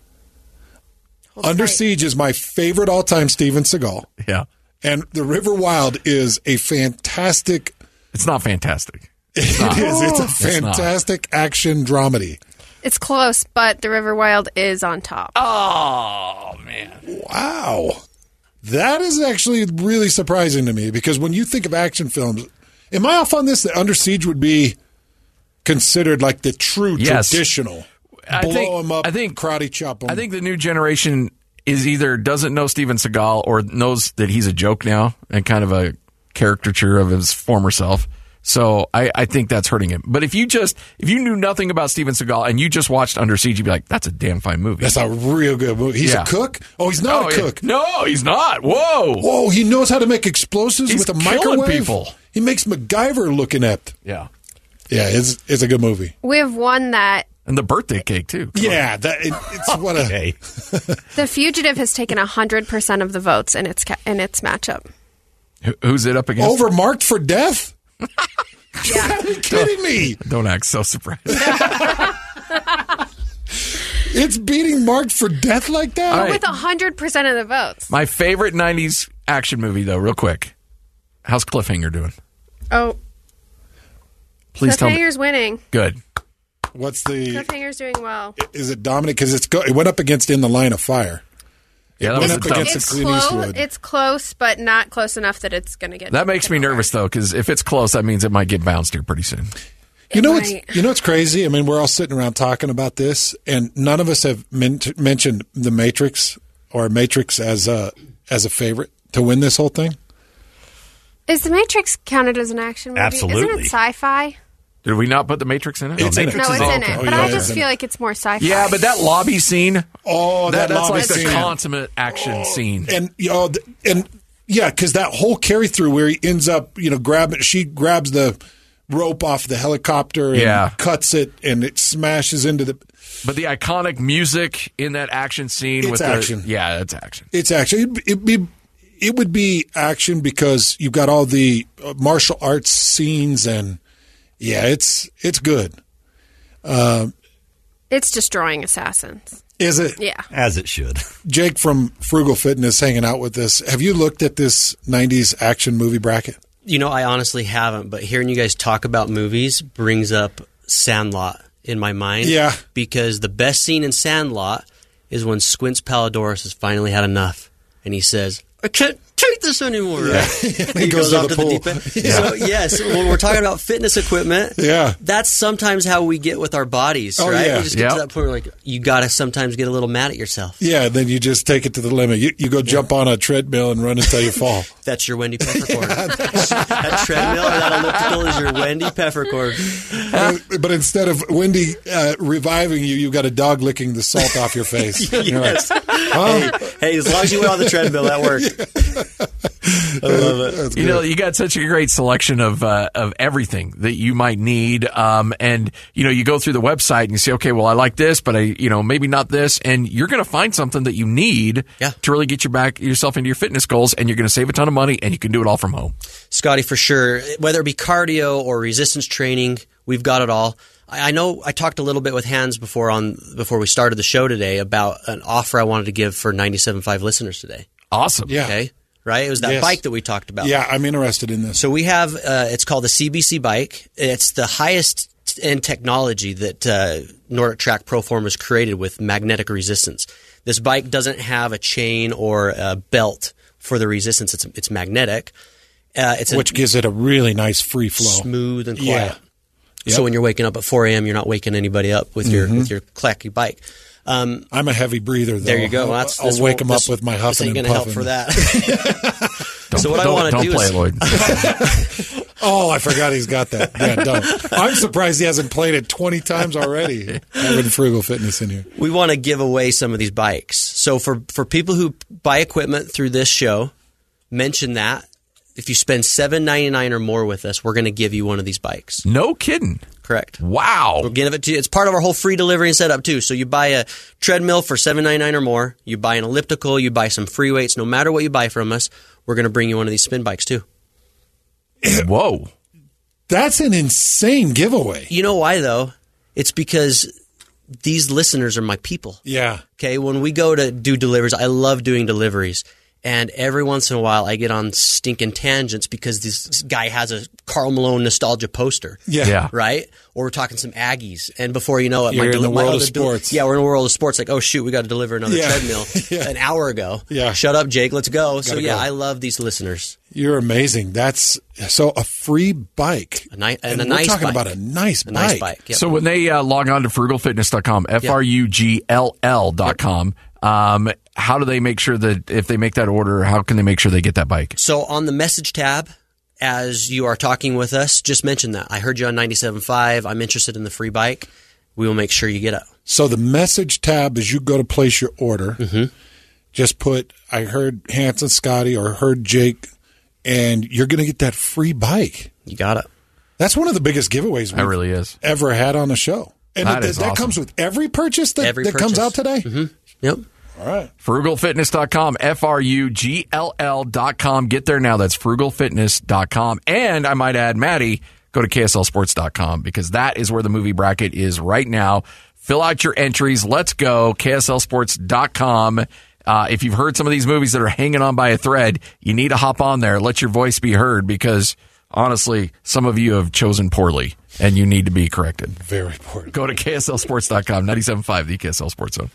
[SPEAKER 20] Hold
[SPEAKER 11] Under
[SPEAKER 20] tight.
[SPEAKER 11] Siege is my favorite all-time Steven Seagal,
[SPEAKER 10] Yeah,
[SPEAKER 11] and the River Wild is a fantastic.
[SPEAKER 10] it's not fantastic.
[SPEAKER 11] It
[SPEAKER 10] not.
[SPEAKER 11] is. It's a
[SPEAKER 10] It's not.
[SPEAKER 11] fantastic action dramedy.
[SPEAKER 20] It's close, but the River Wild is on top.
[SPEAKER 10] Oh man.
[SPEAKER 11] Wow. That is actually really surprising to me because when you think of action films, am I off on this that Under Siege would be considered like the true
[SPEAKER 10] Yes.
[SPEAKER 11] traditional?
[SPEAKER 10] I
[SPEAKER 11] blow
[SPEAKER 10] think-
[SPEAKER 11] them up,
[SPEAKER 10] I think-
[SPEAKER 11] karate chop them.
[SPEAKER 10] I think the new generation is either doesn't know Steven Seagal or knows that he's a joke now and kind of a caricature of his former self. So I, I think that's hurting him. But if you just if you knew nothing about Steven Seagal and you just watched Under Siege, you'd be like, that's a damn fine movie.
[SPEAKER 11] That's a real good movie. He's
[SPEAKER 10] Yeah.
[SPEAKER 11] a cook? Oh, he's not
[SPEAKER 10] Oh,
[SPEAKER 11] a
[SPEAKER 10] yeah.
[SPEAKER 11] cook.
[SPEAKER 10] No, he's not. Whoa.
[SPEAKER 11] Whoa, he knows how to make explosives
[SPEAKER 10] He's
[SPEAKER 11] with a
[SPEAKER 10] killing
[SPEAKER 11] microwave.
[SPEAKER 10] people.
[SPEAKER 11] He makes MacGyver look inept.
[SPEAKER 10] Yeah.
[SPEAKER 11] Yeah, it's it's a good movie.
[SPEAKER 20] We have one that
[SPEAKER 10] And the birthday cake, too. Come
[SPEAKER 11] Yeah, that it, it's what a
[SPEAKER 20] The Fugitive has taken one hundred percent of the votes in its ca- in its matchup.
[SPEAKER 10] Who- Who's it up against?
[SPEAKER 11] over marked for death.
[SPEAKER 20] Yeah.
[SPEAKER 11] Are you kidding me?
[SPEAKER 10] Don't act so surprised.
[SPEAKER 11] It's beating marked for death like that.
[SPEAKER 10] All right.
[SPEAKER 20] With one hundred percent of the votes.
[SPEAKER 10] My favorite nineties action movie, though, real quick. How's Cliffhanger doing?
[SPEAKER 20] Oh,
[SPEAKER 10] Please tell me.
[SPEAKER 20] Cliffhanger's winning.
[SPEAKER 10] Good.
[SPEAKER 11] What's the?
[SPEAKER 20] Cliffhanger's doing well.
[SPEAKER 11] Is it Dominic? Because it's go, it went up against In the Line of Fire.
[SPEAKER 10] Yeah, that
[SPEAKER 11] It
[SPEAKER 10] was
[SPEAKER 11] went
[SPEAKER 10] a
[SPEAKER 11] up
[SPEAKER 10] tough-
[SPEAKER 11] against
[SPEAKER 20] It's
[SPEAKER 11] the Clint
[SPEAKER 20] close.
[SPEAKER 11] Eastwood.
[SPEAKER 20] It's close, but not close enough that it's going to get.
[SPEAKER 10] That makes me nervous, though, because if it's close, that means it might get bounced here pretty soon.
[SPEAKER 11] You know what's
[SPEAKER 20] might.
[SPEAKER 11] you know what's crazy? I mean, we're all sitting around talking about this, and none of us have men- mentioned The Matrix or Matrix as a as a favorite to win this whole thing.
[SPEAKER 20] Is The Matrix counted as an action movie?
[SPEAKER 12] Absolutely.
[SPEAKER 20] Isn't it sci-fi?
[SPEAKER 10] Did we not put The Matrix in it?
[SPEAKER 11] It's in it.
[SPEAKER 20] No, it's
[SPEAKER 11] Oh,
[SPEAKER 20] in
[SPEAKER 11] okay.
[SPEAKER 20] it.
[SPEAKER 11] Oh,
[SPEAKER 20] But
[SPEAKER 11] yeah,
[SPEAKER 20] I
[SPEAKER 11] it's
[SPEAKER 20] just
[SPEAKER 11] in
[SPEAKER 20] feel
[SPEAKER 11] it.
[SPEAKER 20] like it's more sci-fi.
[SPEAKER 10] Yeah, but that lobby scene,
[SPEAKER 11] Oh, that,
[SPEAKER 10] that, that's
[SPEAKER 11] lobby
[SPEAKER 10] like the
[SPEAKER 11] scene.
[SPEAKER 10] consummate action scene.
[SPEAKER 11] and you know, th- and yeah, because that whole carry through where he ends up, you know, grabbing, she grabs the rope off the helicopter and
[SPEAKER 10] Yeah.
[SPEAKER 11] cuts it, and it smashes into the.
[SPEAKER 10] But the iconic music in that action scene
[SPEAKER 11] It's
[SPEAKER 10] with
[SPEAKER 11] action.
[SPEAKER 10] the yeah, it's action.
[SPEAKER 11] It's actually it'd, it'd be it would be action because you've got all the uh, martial arts scenes, and yeah, it's it's good. Uh,
[SPEAKER 20] It's destroying assassins.
[SPEAKER 11] is it?
[SPEAKER 20] Yeah.
[SPEAKER 12] As it should.
[SPEAKER 11] Jake from Frugal Fitness hanging out with us. Have you looked at this nineties action movie bracket?
[SPEAKER 13] You know, I honestly haven't, but hearing you guys talk about movies brings up Sandlot in my mind.
[SPEAKER 11] Yeah.
[SPEAKER 13] Because the best scene in Sandlot is when Squints Palladorus has finally had enough, and he says, I can't take this anymore.
[SPEAKER 11] Yeah.
[SPEAKER 13] Right?
[SPEAKER 11] And
[SPEAKER 13] he
[SPEAKER 11] he goes
[SPEAKER 13] goes
[SPEAKER 11] to
[SPEAKER 13] off
[SPEAKER 11] the
[SPEAKER 13] to the
[SPEAKER 11] pool.
[SPEAKER 13] deep end.
[SPEAKER 11] Yeah.
[SPEAKER 13] So, yes, when we're talking about fitness equipment,
[SPEAKER 11] Yeah.
[SPEAKER 13] that's sometimes how we get with our bodies,
[SPEAKER 11] Oh,
[SPEAKER 13] right?
[SPEAKER 11] yeah.
[SPEAKER 13] We just get
[SPEAKER 10] Yep.
[SPEAKER 13] to that point where, like, you got to sometimes get a little mad at yourself.
[SPEAKER 11] Yeah, then you just take it to the limit. You, you go jump on a treadmill and run until you fall.
[SPEAKER 13] That's your Wendy Peppercorn. That treadmill or that elliptical is your Wendy Peppercorn.
[SPEAKER 11] Uh, but instead of Wendy uh, reviving you, you've got a dog licking the salt off your face. You're like,
[SPEAKER 13] Yes. Hey, hey, as long as you went on the treadmill, that worked. I love it.
[SPEAKER 11] That's
[SPEAKER 10] You
[SPEAKER 11] good.
[SPEAKER 10] know, you got such a great selection of uh, of everything that you might need, um, and you know, you go through the website and you say, okay, well, I like this, but I, you know, maybe not this, and you're going to find something that you need
[SPEAKER 13] Yeah.
[SPEAKER 10] to really get your back yourself into your fitness goals, and you're going to save a ton of money, and you can do it all from home.
[SPEAKER 13] Scotty, for sure. Whether it be cardio or resistance training, we've got it all. I I know I talked a little bit with Hans before on before we started the show today about an offer I wanted to give for ninety-seven point five listeners today.
[SPEAKER 10] Awesome.
[SPEAKER 11] Yeah.
[SPEAKER 13] Okay. Right? It was that
[SPEAKER 11] Yes.
[SPEAKER 13] bike that we talked about.
[SPEAKER 11] Yeah, I'm interested in this.
[SPEAKER 13] So we have, uh, it's called the C B C bike. It's the highest end technology that uh, Nordic Track Proform has created with magnetic resistance. This bike doesn't have a chain or a belt for the resistance. It's it's magnetic. Uh, it's
[SPEAKER 11] Which
[SPEAKER 13] a,
[SPEAKER 11] gives it a really nice free flow.
[SPEAKER 13] smooth and quiet.
[SPEAKER 11] Yeah. Yep.
[SPEAKER 13] So when you're waking up at four a.m., you're not waking anybody up with your
[SPEAKER 11] Mhm.
[SPEAKER 13] with your clacky bike. Um,
[SPEAKER 11] I'm a heavy breather, though.
[SPEAKER 13] there you go.
[SPEAKER 11] I'll,
[SPEAKER 13] Well, that's,
[SPEAKER 11] I'll
[SPEAKER 13] this
[SPEAKER 11] wake
[SPEAKER 13] won't-
[SPEAKER 11] them
[SPEAKER 13] this-
[SPEAKER 11] up with my
[SPEAKER 13] this
[SPEAKER 11] huffing
[SPEAKER 13] ain't
[SPEAKER 11] and
[SPEAKER 13] gonna help
[SPEAKER 11] puffing.
[SPEAKER 13] for that. So what I
[SPEAKER 10] don't,
[SPEAKER 13] want to
[SPEAKER 10] don't
[SPEAKER 13] do
[SPEAKER 10] play
[SPEAKER 13] is
[SPEAKER 10] it, Lloyd.
[SPEAKER 11] Oh, I forgot he's got that. Yeah, don't. I'm surprised he hasn't played it twenty times already. Having Frugal Fitness in here.
[SPEAKER 13] we want to give away some of these bikes. So for, for people who buy equipment through this show, mention that. If you spend seven ninety-nine or more with us, we're going to give you one of these bikes.
[SPEAKER 10] No kidding.
[SPEAKER 13] Correct.
[SPEAKER 10] Wow.
[SPEAKER 13] We'll give it to you. It's part of our whole free delivery and setup too. So you buy a treadmill for seven ninety-nine or more. You buy an elliptical. You buy some free weights. No matter what you buy from us, we're going to bring you one of these spin bikes too.
[SPEAKER 10] Whoa.
[SPEAKER 11] That's an insane giveaway.
[SPEAKER 13] You know why though? It's because these listeners are my people.
[SPEAKER 11] Yeah.
[SPEAKER 13] Okay, when we go to do deliveries, I love doing deliveries. And every once in a while, I get on stinking tangents because this guy has a Karl Malone nostalgia poster.
[SPEAKER 11] Yeah. Yeah.
[SPEAKER 13] Right? Or we're talking some Aggies. And before you know it,
[SPEAKER 11] You're
[SPEAKER 13] my,
[SPEAKER 11] in the
[SPEAKER 13] my
[SPEAKER 11] world
[SPEAKER 13] other
[SPEAKER 11] of sports.
[SPEAKER 13] yeah, we're in the world of sports. Like, oh, shoot, we got to deliver another
[SPEAKER 11] Yeah.
[SPEAKER 13] treadmill
[SPEAKER 11] Yeah.
[SPEAKER 13] an hour ago.
[SPEAKER 11] Yeah.
[SPEAKER 13] Shut up, Jake. Let's go. So,
[SPEAKER 11] Gotta
[SPEAKER 13] yeah,
[SPEAKER 11] go.
[SPEAKER 13] I love these listeners.
[SPEAKER 11] You're amazing. That's so a free bike.
[SPEAKER 13] A ni- and
[SPEAKER 11] and
[SPEAKER 13] a
[SPEAKER 11] we're
[SPEAKER 13] nice
[SPEAKER 11] talking
[SPEAKER 13] bike.
[SPEAKER 11] about a nice
[SPEAKER 13] A
[SPEAKER 11] bike.
[SPEAKER 13] nice bike. Yep.
[SPEAKER 10] So when they uh, log on to frugal fitness dot com, F R U G L L dot com, um, how do they make sure that if they make that order, how can they make sure they get that bike?
[SPEAKER 13] So on the message tab, as you are talking with us, just mention that. I heard you on ninety-seven point five. I'm interested in the free bike. We will make sure you get it.
[SPEAKER 11] So the message tab, as you go to place your order,
[SPEAKER 13] mm-hmm.
[SPEAKER 11] just put, I heard Hanson Scotty or heard Jake, and you're going to get that free bike.
[SPEAKER 13] You got it.
[SPEAKER 11] That's one of the biggest giveaways we've
[SPEAKER 10] that really is.
[SPEAKER 11] ever had on the show. And
[SPEAKER 10] that
[SPEAKER 11] it,
[SPEAKER 10] is
[SPEAKER 11] that
[SPEAKER 10] awesome.
[SPEAKER 11] comes with every purchase that,
[SPEAKER 13] every
[SPEAKER 11] that
[SPEAKER 13] purchase.
[SPEAKER 11] comes out today?
[SPEAKER 13] Mm-hmm. Yep.
[SPEAKER 11] All right.
[SPEAKER 10] frugal fitness dot com, F R U G L L dot com. Get there now. That's frugal fitness dot com. And I might add, Maddie, go to K S L sports dot com because that is where the movie bracket is right now. Fill out your entries. Let's go. K S L sports dot com. Uh, if you've heard some of these movies that are hanging on by a thread, you need to hop on there. Let your voice be heard because, honestly, some of you have chosen poorly and you need to be corrected.
[SPEAKER 11] Very poorly.
[SPEAKER 10] Go to K S L sports dot com, ninety-seven point five, the K S L Sports Zone.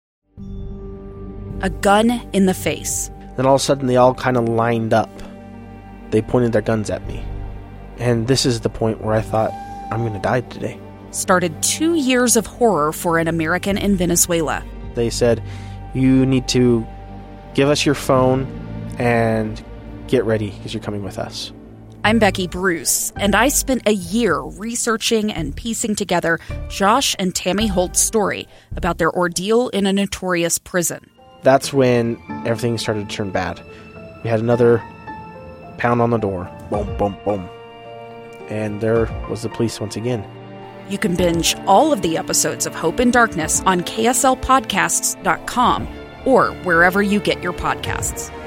[SPEAKER 21] A gun in the face.
[SPEAKER 22] Then all of a sudden they all kind of lined up. They pointed their guns at me. And this is the point where I thought, I'm going to die today.
[SPEAKER 21] Started two years of horror for an American in Venezuela.
[SPEAKER 22] They said, you need to give us your phone and get ready because you're coming with us.
[SPEAKER 21] I'm Becky Bruce, and I spent a year researching and piecing together Josh and Tammy Holt's story about their ordeal in a notorious prison.
[SPEAKER 22] That's when everything started to turn bad. We had another pound on the door. Boom, boom, boom. And there was the police once again.
[SPEAKER 21] You can binge all of the episodes of Hope in Darkness on K S L podcasts dot com or wherever you get your podcasts.